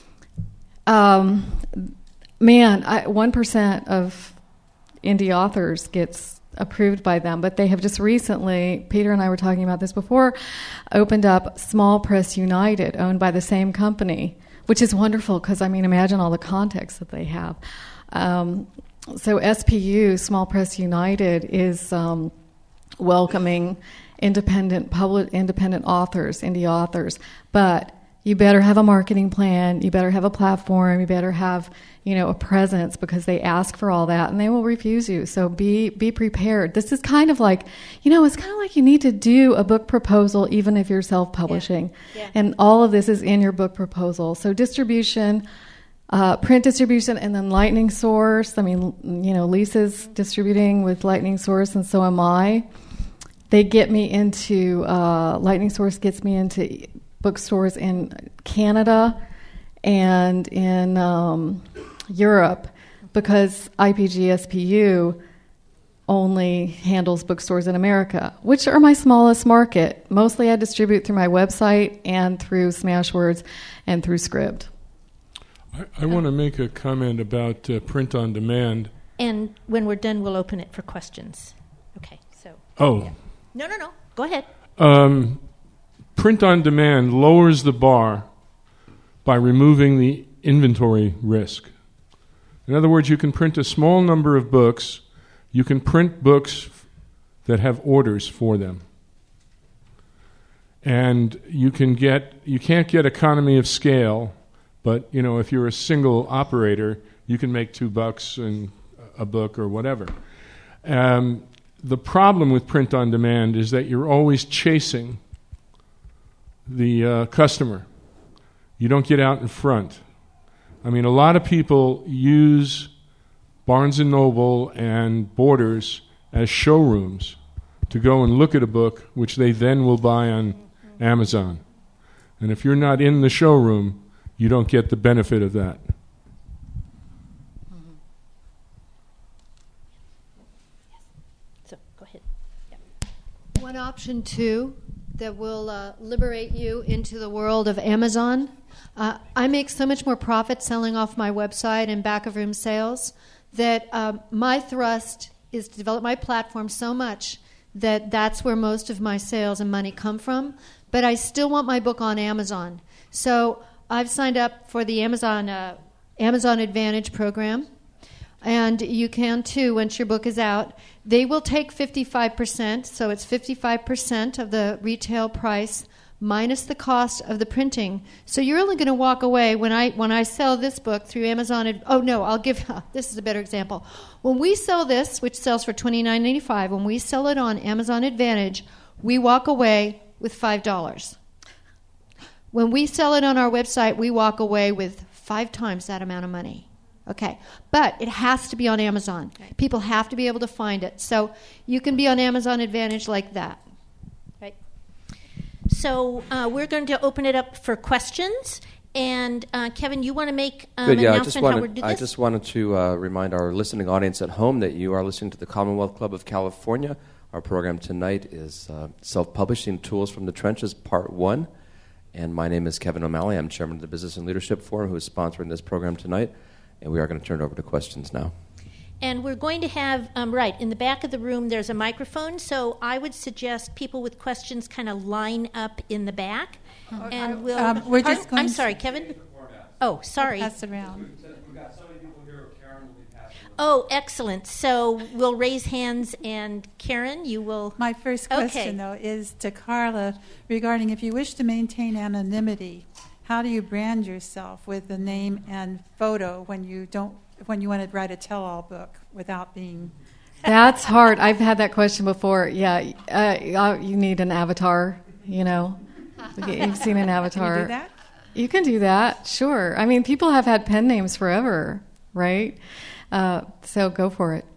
1% of indie authors gets approved by them, but they have just recently, Peter and I were talking about this before, opened up Small Press United, owned by the same company, which is wonderful because, imagine all the contacts that they have. So SPU, Small Press United, is welcoming independent authors, indie authors, but you better have a marketing plan, you better have a platform, you better have, a presence, because they ask for all that and they will refuse you. So be prepared. This is kind of like, it's kind of like you need to do a book proposal even if you're self-publishing. Yeah. And all of this is in your book proposal. So distribution, print distribution, and then Lightning Source. Lisa's distributing with Lightning Source, and so am I. They get me into, Lightning Source gets me into bookstores in Canada and in Europe, because IPG SPU only handles bookstores in America, which are my smallest market. Mostly I distribute through my website and through Smashwords and through Scribd. I want to make a comment about print on demand. And when we're done, we'll open it for questions. Okay, so. Oh. Yeah. No. Go ahead. Print on demand lowers the bar by removing the inventory risk. In other words, you can print a small number of books. You can print books that have orders for them. And you can't get economy of scale, but if you're a single operator, you can make $2 in a book or whatever. The problem with print on demand is that you're always chasing the customer. You don't get out in front. A lot of people use Barnes & Noble and Borders as showrooms to go and look at a book, which they then will buy on Amazon. And if you're not in the showroom, you don't get the benefit of that. So, go ahead. Yeah. One option, too, that will liberate you into the world of Amazon. I make so much more profit selling off my website and back-of-room sales that my thrust is to develop my platform so much that that's where most of my sales and money come from. But I still want my book on Amazon. So I've signed up for the Amazon Advantage program. And you can, too, once your book is out. They will take 55%, so it's 55% of the retail price minus the cost of the printing. So you're only going to walk away when I sell this book through Amazon. This is a better example. When we sell this, which sells for $29.95, when we sell it on Amazon Advantage, we walk away with $5. When we sell it on our website, we walk away with 5 times that amount of money. Okay, but it has to be on Amazon. Okay. People have to be able to find it. So you can be on Amazon Advantage like that. Right. So we're going to open it up for questions. And Kevin, you want to make an announcement how we're doing this? I just wanted to remind our listening audience at home that you are listening to the Commonwealth Club of California. Our program tonight is Self-Publishing Tools from the Trenches, Part 1. And my name is Kevin O'Malley. I'm chairman of the Business and Leadership Forum, who is sponsoring this program tonight. And we are going to turn it over to questions now. And we're going to have, in the back of the room, there's a microphone. So I would suggest people with questions kind of line up in the back. And we'll. I'm sorry, Kevin? Oh, sorry. Pass around. Oh, excellent. So we'll raise hands, and Karen, you will. My first question, though, is to Carla regarding if you wish to maintain anonymity, how do you brand yourself with the name and photo when you want to write a tell-all book without being... That's hard. I've had that question before. Yeah, you need an avatar, you know. You've seen an avatar. Can you do that? You can do that, sure. I mean, people have had pen names forever, right? So go for it.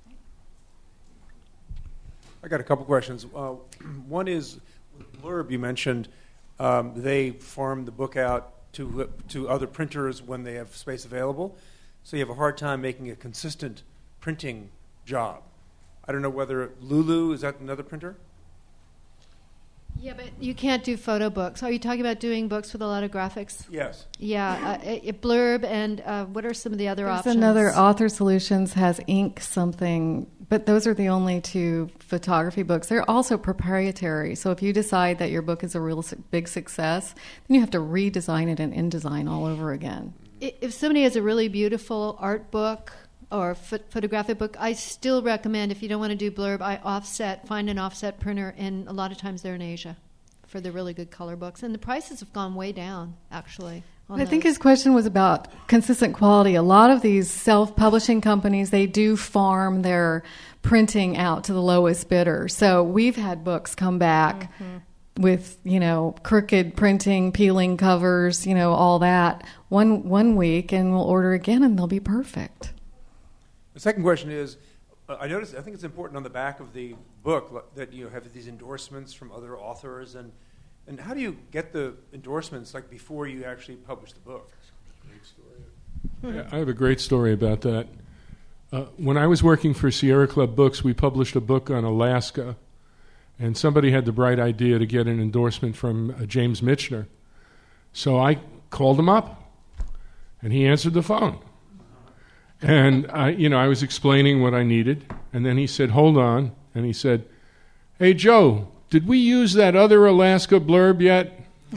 I got a couple questions. One is, with Blurb, you mentioned they farm the book out to other printers when they have space available. So you have a hard time making a consistent printing job. I don't know whether Lulu, is that another printer? Yeah, but you can't do photo books. Are you talking about doing books with a lot of graphics? Yes. Yeah, Blurb, and what are some of the other options? Another Author Solutions has Ink something, but those are the only two photography books. They're also proprietary, so if you decide that your book is a real big success, then you have to redesign it in InDesign all over again. If somebody has a really beautiful art book or photographic book, I still recommend, if you don't want to do Blurb, find an offset printer, and a lot of times they're in Asia for the really good color books. And the prices have gone way down, actually. I think his question was about consistent quality. A lot of these self-publishing companies, they do farm their printing out to the lowest bidder. So we've had books come back with, crooked printing, peeling covers, all that one week, and we'll order again and they'll be perfect. The second question is, I think it's important on the back of the book that you have these endorsements from other authors, and how do you get the endorsements before you actually publish the book? I have a great story about that. When I was working for Sierra Club Books, we published a book on Alaska, and somebody had the bright idea to get an endorsement from James Michener. So I called him up, and he answered the phone. And I was explaining what I needed, and then he said, "Hold on," and he said, "Hey, Joe, did we use that other Alaska blurb yet?"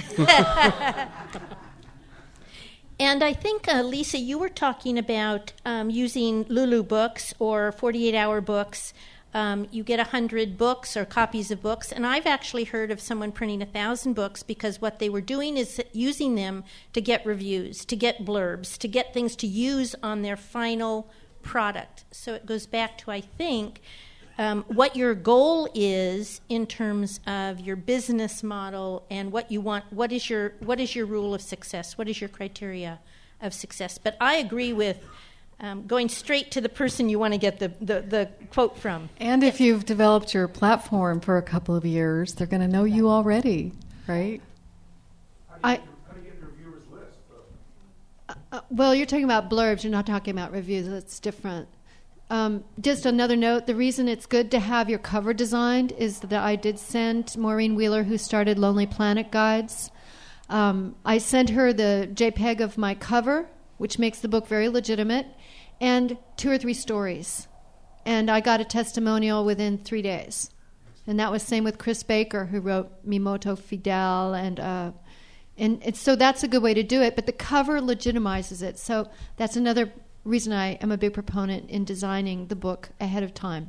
And I think, Lisa, you were talking about using Lulu books or 48-hour books. You get 100 books or copies of books, and I've actually heard of someone printing 1,000 books because what they were doing is using them to get reviews, to get blurbs, to get things to use on their final product. So it goes back to, I think, what your goal is in terms of your business model and what you want. What is your rule of success? What is your criteria of success? But I agree with going straight to the person you want to get the quote from. And if you've developed your platform for a couple of years, they're going to know you already, right? How do you get the reviewers list? Well, you're talking about blurbs. You're not talking about reviews. That's different. Just another note, the reason it's good to have your cover designed is that I did send Maureen Wheeler, who started Lonely Planet Guides. I sent her the JPEG of my cover, which makes the book very legitimate, and 2 or 3 stories. And I got a testimonial within 3 days. And that was same with Chris Baker, who wrote Mimoto Fidel. And so that's a good way to do it. But the cover legitimizes it. So that's another reason I am a big proponent in designing the book ahead of time.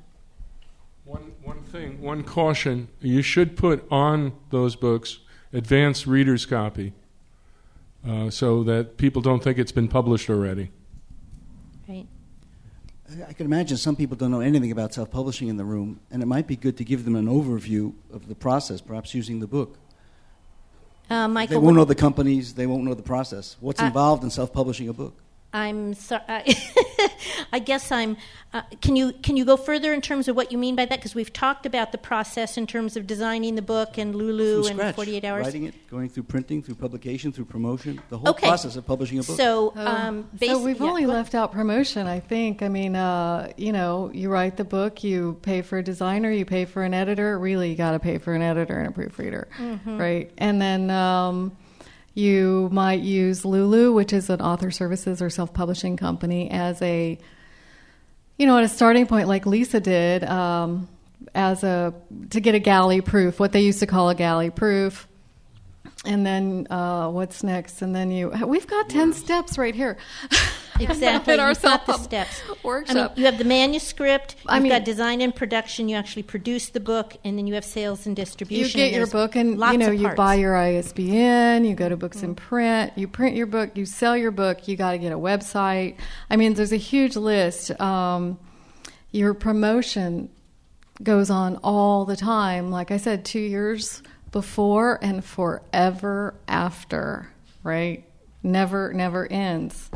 One caution, you should put on those books advanced reader's copy so that people don't think it's been published already. Right. I can imagine some people don't know anything about self-publishing in the room, and it might be good to give them an overview of the process, perhaps using the book. Michael, they won't know the companies, they won't know the process. What's involved in self-publishing a book? I'm sorry. I guess I'm. Can you go further in terms of what you mean by that? Because we've talked about the process in terms of designing the book and Lulu From scratch, and 48 hours. writing it, going through printing, through publication, through promotion, the whole process of publishing a book. So, So we've only left out promotion, I think. I mean, you write the book, you pay for a designer, you pay for an editor. Really, you got to pay for an editor and a proofreader, right? And then you might use Lulu, which is an author services or self-publishing company, as a, at a starting point, like Lisa did, to get a galley proof, what they used to call a galley proof. And then what's next? And then we've got 10 steps right here. Exactly. You've got the steps. Workshop. I mean, you have the manuscript, you've got design and production, you actually produce the book, and then you have sales and distribution. You get your book and, you buy your ISBN, you go to Books in Print, you print your book, you sell your book, you got to get a website. I mean, there's a huge list. Your promotion goes on all the time. Like I said, 2 years before and forever after, right? Never ends.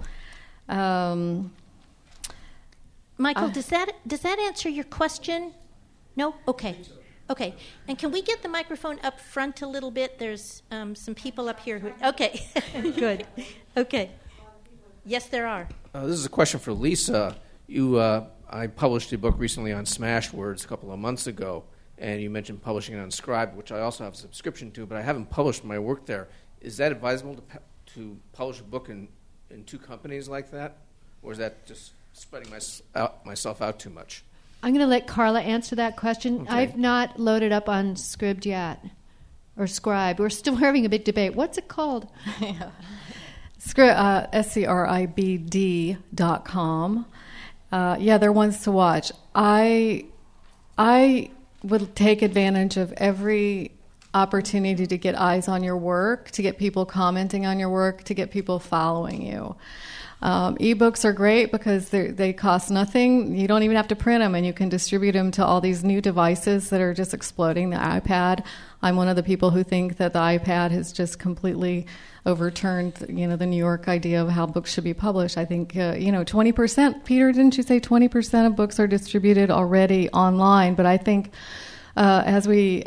Michael, does that answer your question? No? Okay. Okay. And can we get the microphone up front a little bit? There's some people up here who... Okay. Good. Okay. Yes, there are. This is a question for Lisa. I published a book recently on Smashwords a couple of months ago, and you mentioned publishing it on Scribe, which I also have a subscription to, but I haven't published my work there. Is that advisable to publish a book in two companies like that? Or is that just spreading myself out too much? I'm going to let Carla answer that question. Okay. I've not loaded up on Scribd yet, or Scribe. We're still having a big debate. What's it called? SCRIBD.com. They're ones to watch. I would take advantage of every opportunity to get eyes on your work, to get people commenting on your work, to get people following you. Ebooks are great because they cost nothing. You don't even have to print them, and you can distribute them to all these new devices that are just exploding. The iPad. I'm one of the people who think that the iPad has just completely overturned, the New York idea of how books should be published. I think, 20%. Peter, didn't you say 20% of books are distributed already online? But I think as we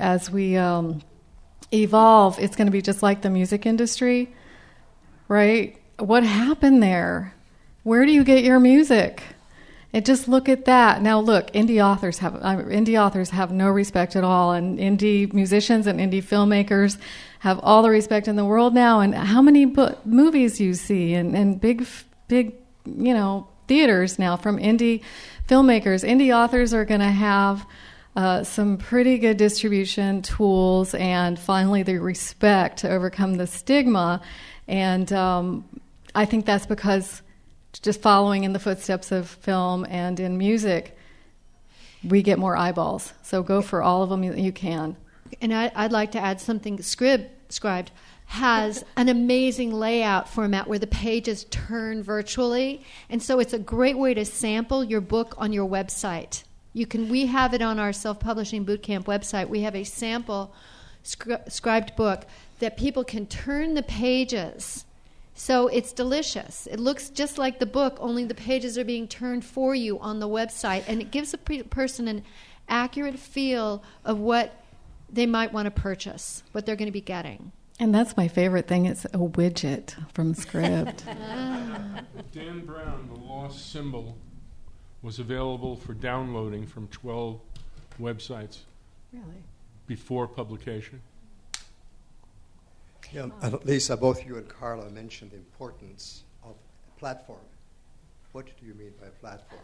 evolve, it's going to be just like the music industry, right? What happened there? Where do you get your music? And just look at that. Now, look, indie authors have no respect at all, and indie musicians and indie filmmakers have all the respect in the world now. And how many movies you see and big theaters now from indie filmmakers. Indie authors are going to have some pretty good distribution tools, and finally the respect to overcome the stigma. And I think that's because just following in the footsteps of film and in music, we get more eyeballs. So go for all of them you can. And I'd like to add something. Scribd has an amazing layout format where the pages turn virtually. And so it's a great way to sample your book on your website. We have it on our Self-Publishing Bootcamp website. We have a sample scribed book that people can turn the pages. So it's delicious. It looks just like the book, only the pages are being turned for you on the website. And it gives a person an accurate feel of what they might want to purchase, what they're going to be getting. And that's my favorite thing. It's a widget from Scribd. Dan Brown, The Lost Symbol, was available for downloading from 12 websites. Really? Before publication. Yeah, Lisa, both you and Carla mentioned the importance of a platform. What do you mean by a platform?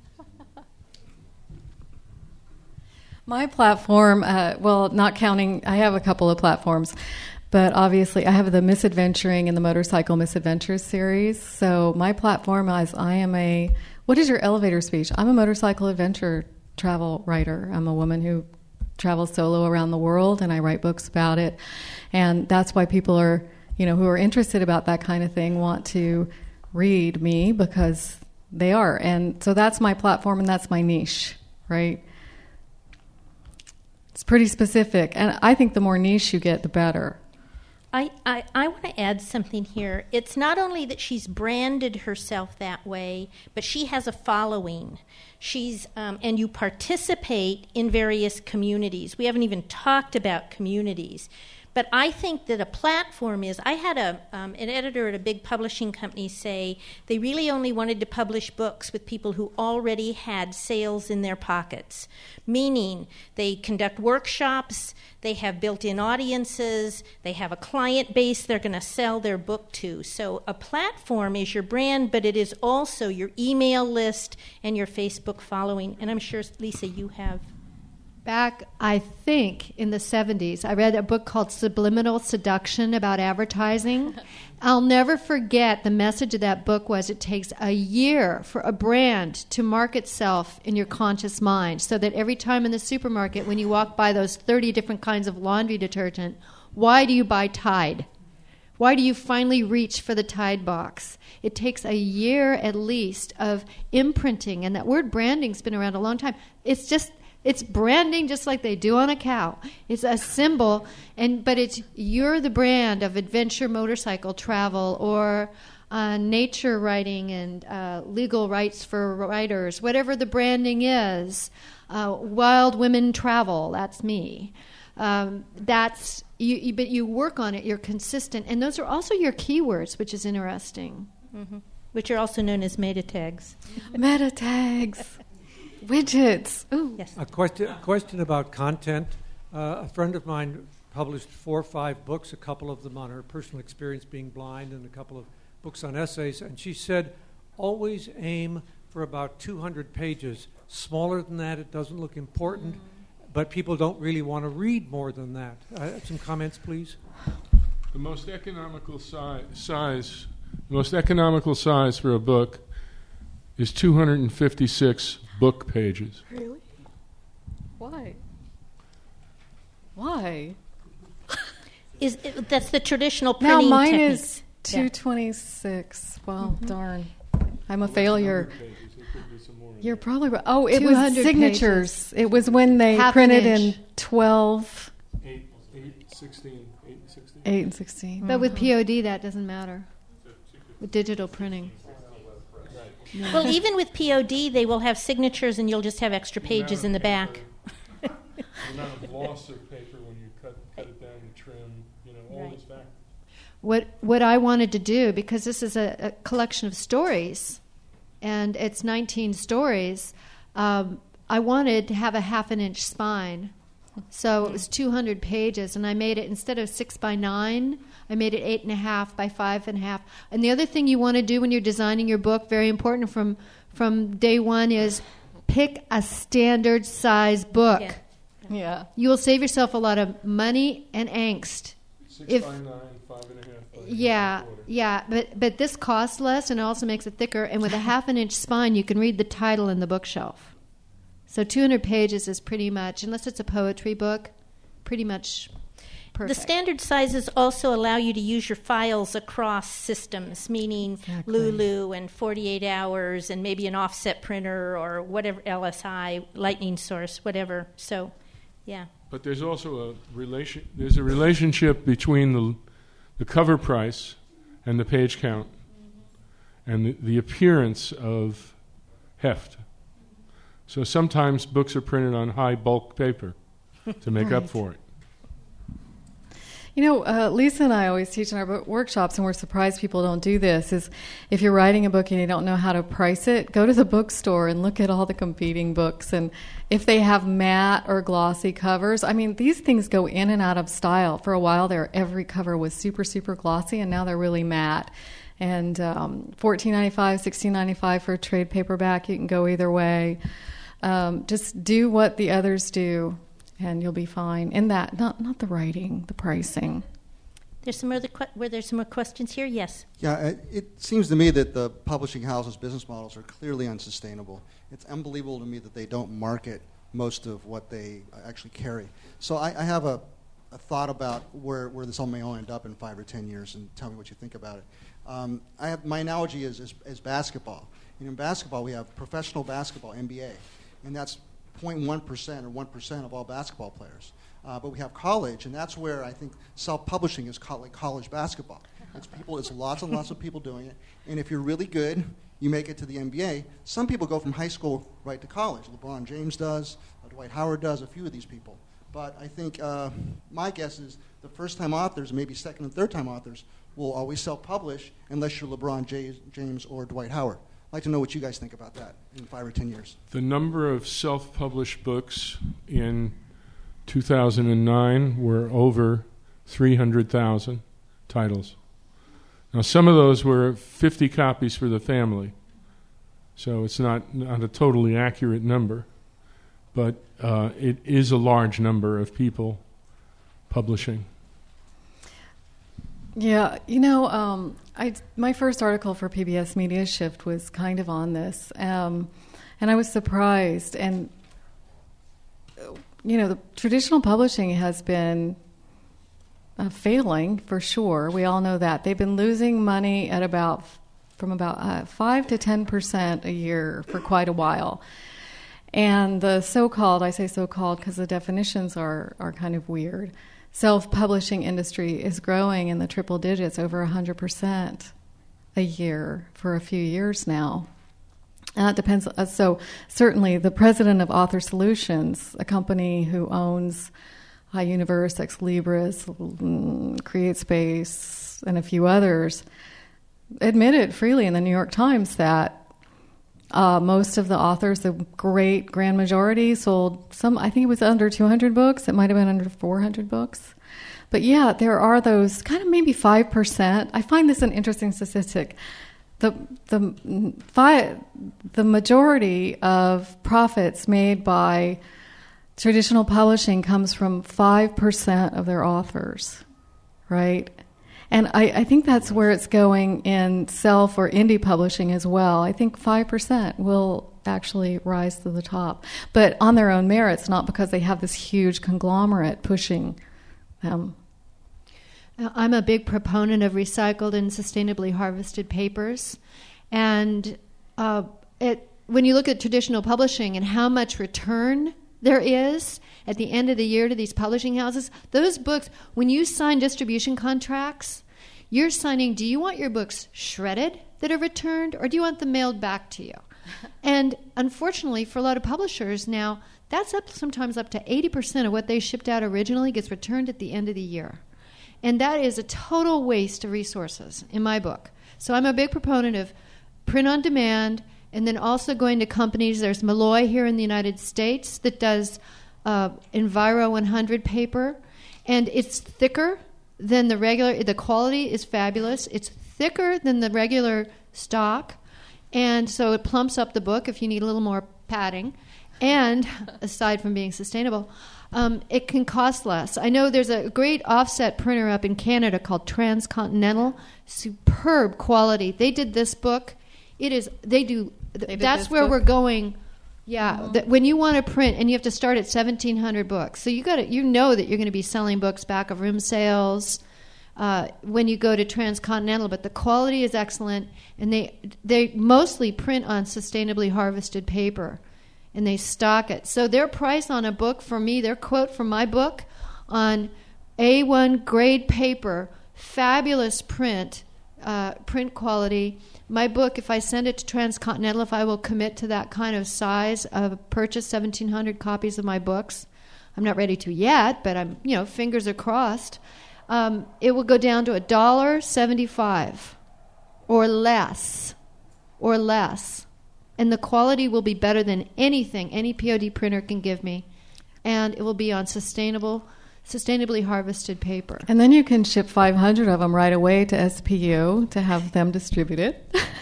My platform, not counting, I have a couple of platforms, but obviously I have the Misadventuring and the Motorcycle Misadventures series. So my platform is what is your elevator speech? I'm a motorcycle adventure travel writer. I'm a woman who travels solo around the world, and I write books about it. And that's why people are, who are interested about that kind of thing want to read me, because they are. And so that's my platform, and that's my niche, right? It's pretty specific. And I think the more niche you get, the better. I want to add something here. It's not only that she's branded herself that way, but she has a following. She's and you participate in various communities. We haven't even talked about communities. But I think that a platform is, I had an editor at a big publishing company say they really only wanted to publish books with people who already had sales in their pockets, meaning they conduct workshops, they have built-in audiences, they have a client base they're going to sell their book to. So a platform is your brand, but it is also your email list and your Facebook following. And I'm sure, Lisa, you have... Back, I think, in the 70s, I read a book called Subliminal Seduction about advertising. I'll never forget the message of that book was it takes a year for a brand to mark itself in your conscious mind, so that every time in the supermarket when you walk by those 30 different kinds of laundry detergent, why do you buy Tide? Why do you finally reach for the Tide box? It takes a year at least of imprinting, and that word branding's been around a long time. It's branding just like they do on a cow. It's a symbol, but you're the brand of adventure motorcycle travel or nature writing and legal rights for writers, whatever the branding is. Wild women travel, that's me. But you work on it, you're consistent. And those are also your keywords, which is interesting. Mm-hmm. Which are also known as meta tags. Meta tags. Widgets. Ooh. Yes. A question about content. A friend of mine published 4 or 5 books, a couple of them on her personal experience being blind and a couple of books on essays. And she said, always aim for about 200 pages. Smaller than that, it doesn't look important, but people don't really want to read more than that. Some comments, please. The most economical size for a book is 256 book pages. Really? Why? That's the traditional printing now mine technique. Is 226. Well, darn. I'm a failure. You're probably right. Oh, it was signatures. Pages. It was when they printed in 12. 8 and 16. But with POD, that doesn't matter. With digital printing. Well, even with POD, they will have signatures, and you'll just have extra pages in the back. The amount of loss of paper when you cut it down and trim, all these factors. What I wanted to do, because this is a collection of stories, and it's 19 stories, I wanted to have a 1/2 inch spine. So it was 200 pages, and I made it, instead of 6 by 9, I made it 8.5 by 5.5. And the other thing you want to do when you're designing your book, very important from day one, is pick a standard size book. Yeah. You will save yourself a lot of money and angst. 6 by 9, 5.5. Yeah. But this costs less and also makes it thicker. And with a 1/2 inch spine, you can read the title in the bookshelf. So 200 pages is pretty much, unless it's a poetry book, pretty much perfect. The standard sizes also allow you to use your files across systems, meaning Lulu and 48 Hours and maybe an offset printer or whatever, LSI, Lightning Source, whatever. So, yeah. But there's also there's a relationship between the cover price and the page count and the appearance of heft. So sometimes books are printed on high bulk paper to make up for it. Lisa and I always teach in our book workshops, and we're surprised people don't do this, is if you're writing a book and you don't know how to price it, go to the bookstore and look at all the competing books. And if they have matte or glossy covers, these things go in and out of style. For a while there, every cover was super, super glossy, and now they're really matte. And $14.95, $16.95 for a trade paperback. You can go either way. Just do what the others do, and you'll be fine. In that, not the writing, the pricing. There's some more questions here? Yes. Yeah, it seems to me that the publishing houses' business models are clearly unsustainable. It's unbelievable to me that they don't market most of what they actually carry. So I have a thought about where this all may all end up in 5 or 10 years, and tell me what you think about it. My analogy is basketball. In basketball, we have professional basketball, NBA, and that's 0.1% or 1% of all basketball players. But we have college, and that's where I think self-publishing is like college basketball. It's lots and lots of people doing it. And if you're really good, you make it to the NBA. Some people go from high school right to college. LeBron James does, Dwight Howard does, a few of these people. But I think my guess is the first-time authors, maybe second and third-time authors, will always self-publish unless you're LeBron James or Dwight Howard. I'd like to know what you guys think about that in 5 or 10 years. The number of self-published books in 2009 were over 300,000 titles. Now, some of those were 50 copies for the family, so it's not a totally accurate number, but it is a large number of people publishing. Yeah, my first article for PBS Media Shift was kind of on this, and I was surprised. And, the traditional publishing has been failing for sure. We all know that. They've been losing money at from about 5 to 10% a year for quite a while. And the so-called, I say so-called because the definitions are kind of weird, self-publishing industry is growing in the triple digits, over 100% a year for a few years now. And that depends. So certainly the president of Author Solutions, a company who owns iUniverse, Ex Libris, CreateSpace, and a few others, admitted freely in the New York Times that most of the authors, the great grand majority, sold some, I think it was under 200 books. It might have been under 400 books. But yeah, there are those kind of maybe 5%. I find this an interesting statistic. The majority of profits made by traditional publishing comes from 5% of their authors, right? And I think that's where it's going in self or indie publishing as well. I think 5% will actually rise to the top, but on their own merits, not because they have this huge conglomerate pushing them. I'm a big proponent of recycled and sustainably harvested papers. And when you look at traditional publishing and how much return there is at the end of the year to these publishing houses, those books, when you sign distribution contracts, you're signing, do you want your books shredded that are returned, or do you want them mailed back to you? And unfortunately, for a lot of publishers now, that's sometimes up to 80% of what they shipped out originally gets returned at the end of the year. And that is a total waste of resources in my book. So I'm a big proponent of print on demand, and then also going to companies. There's Malloy here in the United States that does Enviro 100 paper, and it's thicker than the regular. The quality is fabulous. It's thicker than the regular stock, and so it plumps up the book if you need a little more padding. And aside from being sustainable, it can cost less. I know there's a great offset printer up in Canada called Transcontinental. Superb quality. They did this book. That's where we're going. Yeah, when you want to print, and you have to start at 1,700 books, so you know that you're going to be selling books back of room sales when you go to Transcontinental. But the quality is excellent, and they mostly print on sustainably harvested paper, and they stock it. So their price on a book for me, their quote from my book on A1 grade paper, fabulous print quality. My book, if I send it to Transcontinental, if I will commit to that kind of size of purchase 1,700 copies of my books, I'm not ready to yet, but I'm, fingers are crossed. It will go down to $1.75 or less, and the quality will be better than anything any POD printer can give me, and it will be on sustainably harvested paper. And then you can ship 500 of them right away to SPU to have them distributed.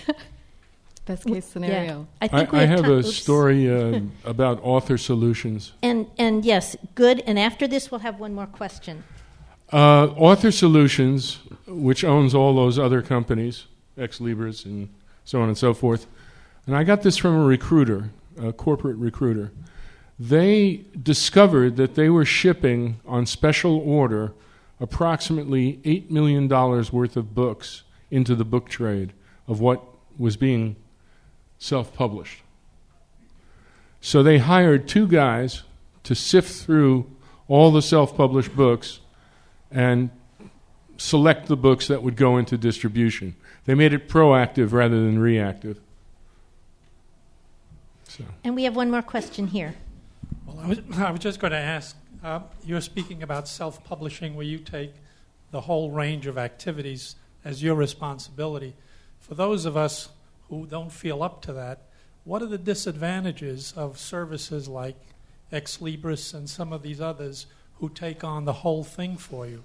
Best case scenario. Yeah. I have a story about Author Solutions. And yes, good. And after this, we'll have one more question. Author Solutions, which owns all those other companies, Ex Libris and so on and so forth, and I got this from a recruiter, a corporate recruiter. They discovered that they were shipping on special order approximately $8 million worth of books into the book trade of what was being self-published. So they hired 2 guys to sift through all the self-published books and select the books that would go into distribution. They made it proactive rather than reactive. So. And we have one more question here. Well, I was just going to ask, you're speaking about self-publishing where you take the whole range of activities as your responsibility. For those of us who don't feel up to that, what are the disadvantages of services like Ex Libris and some of these others who take on the whole thing for you?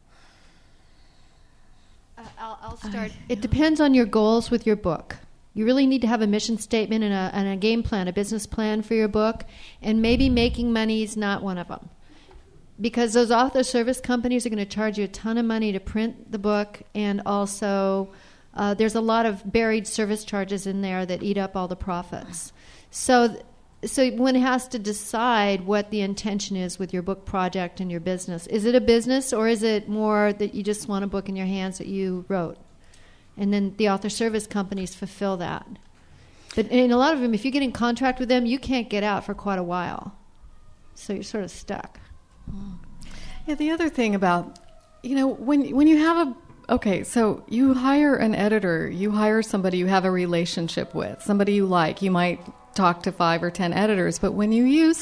I'll start. It depends on your goals with your book. You really need to have a mission statement and a game plan, a business plan for your book, and maybe making money is not one of them. Because those author service companies are going to charge you a ton of money to print the book, and also there's a lot of buried service charges in there that eat up all the profits. So one has to decide what the intention is with your book project and your business. Is it a business, or is it more that you just want a book in your hands that you wrote? And then the author service companies fulfill that. But in a lot of them, if you get in contract with them, you can't get out for quite a while. So you're sort of stuck. Yeah, the other thing about, when you have so you hire an editor, you hire somebody you have a relationship with, somebody you like. You might talk to 5 or 10 editors, but when you use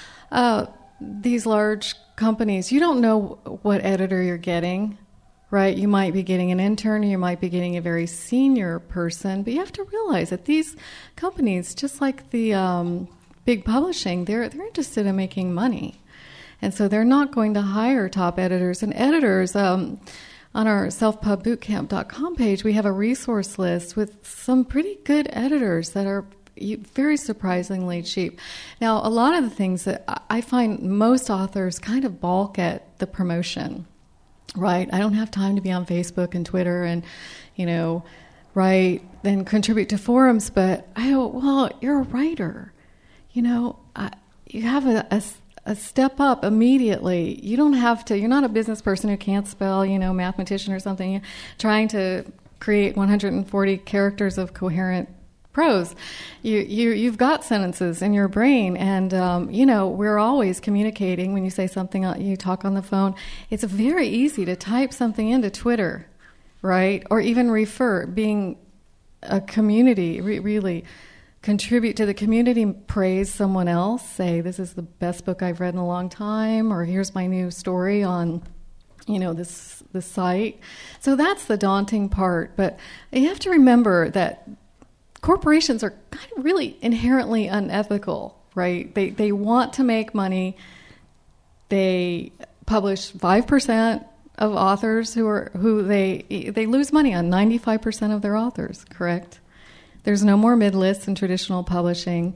these large companies, you don't know what editor you're getting, right? You might be getting an intern, or you might be getting a very senior person, but you have to realize that these companies, just like the big publishing, they're interested in making money. And so they're not going to hire top editors. And editors, on our selfpubbootcamp.com page, we have a resource list with some pretty good editors that are very surprisingly cheap. Now, a lot of the things that I find most authors kind of balk at the promotion, right? I don't have time to be on Facebook and Twitter and, write and contribute to forums, but I go, well, you're a writer. You have a step up immediately. You don't have to, you're not a business person who can't spell, mathematician or something, you're trying to create 140 characters of coherent prose. You've got sentences in your brain, and we're always communicating. When you say something, you talk on the phone. It's very easy to type something into Twitter, right? Or even refer, being a community, really contribute to the community, praise someone else, say, this is the best book I've read in a long time, or here's my new story on, this site. So that's the daunting part. But you have to remember that corporations are kind of really inherently unethical, right? They want to make money. They publish 5% of authors who they lose money on 95% of their authors, correct? There's no more mid-lists in traditional publishing.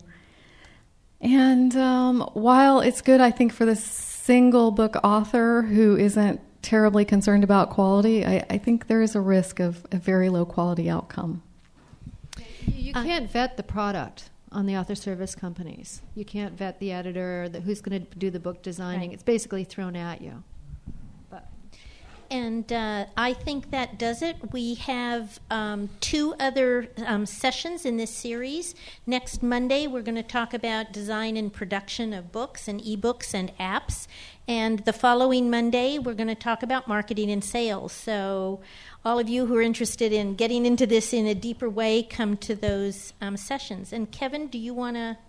And while it's good, I think, for the single book author who isn't terribly concerned about quality, I think there is a risk of a very low quality outcome. You can't vet the product on the author service companies. You can't vet the editor, who's going to do the book designing. Right. It's basically thrown at you. And I think that does it. We have 2 other sessions in this series. Next Monday, we're going to talk about design and production of books and ebooks and apps. And the following Monday, we're going to talk about marketing and sales. So all of you who are interested in getting into this in a deeper way, come to those sessions. And Kevin, do you want to...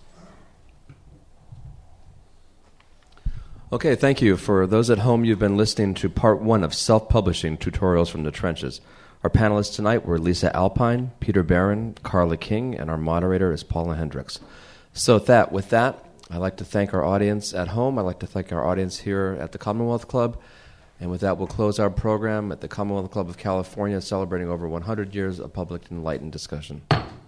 Okay, thank you. For those at home, you've been listening to part 1 of Self-Publishing Tutorials from the Trenches. Our panelists tonight were Lisa Alpine, Peter Barron, Carla King, and our moderator is Paula Hendricks. So with that, I'd like to thank our audience at home. I'd like to thank our audience here at the Commonwealth Club. And with that, we'll close our program at the Commonwealth Club of California, celebrating over 100 years of public enlightened discussion.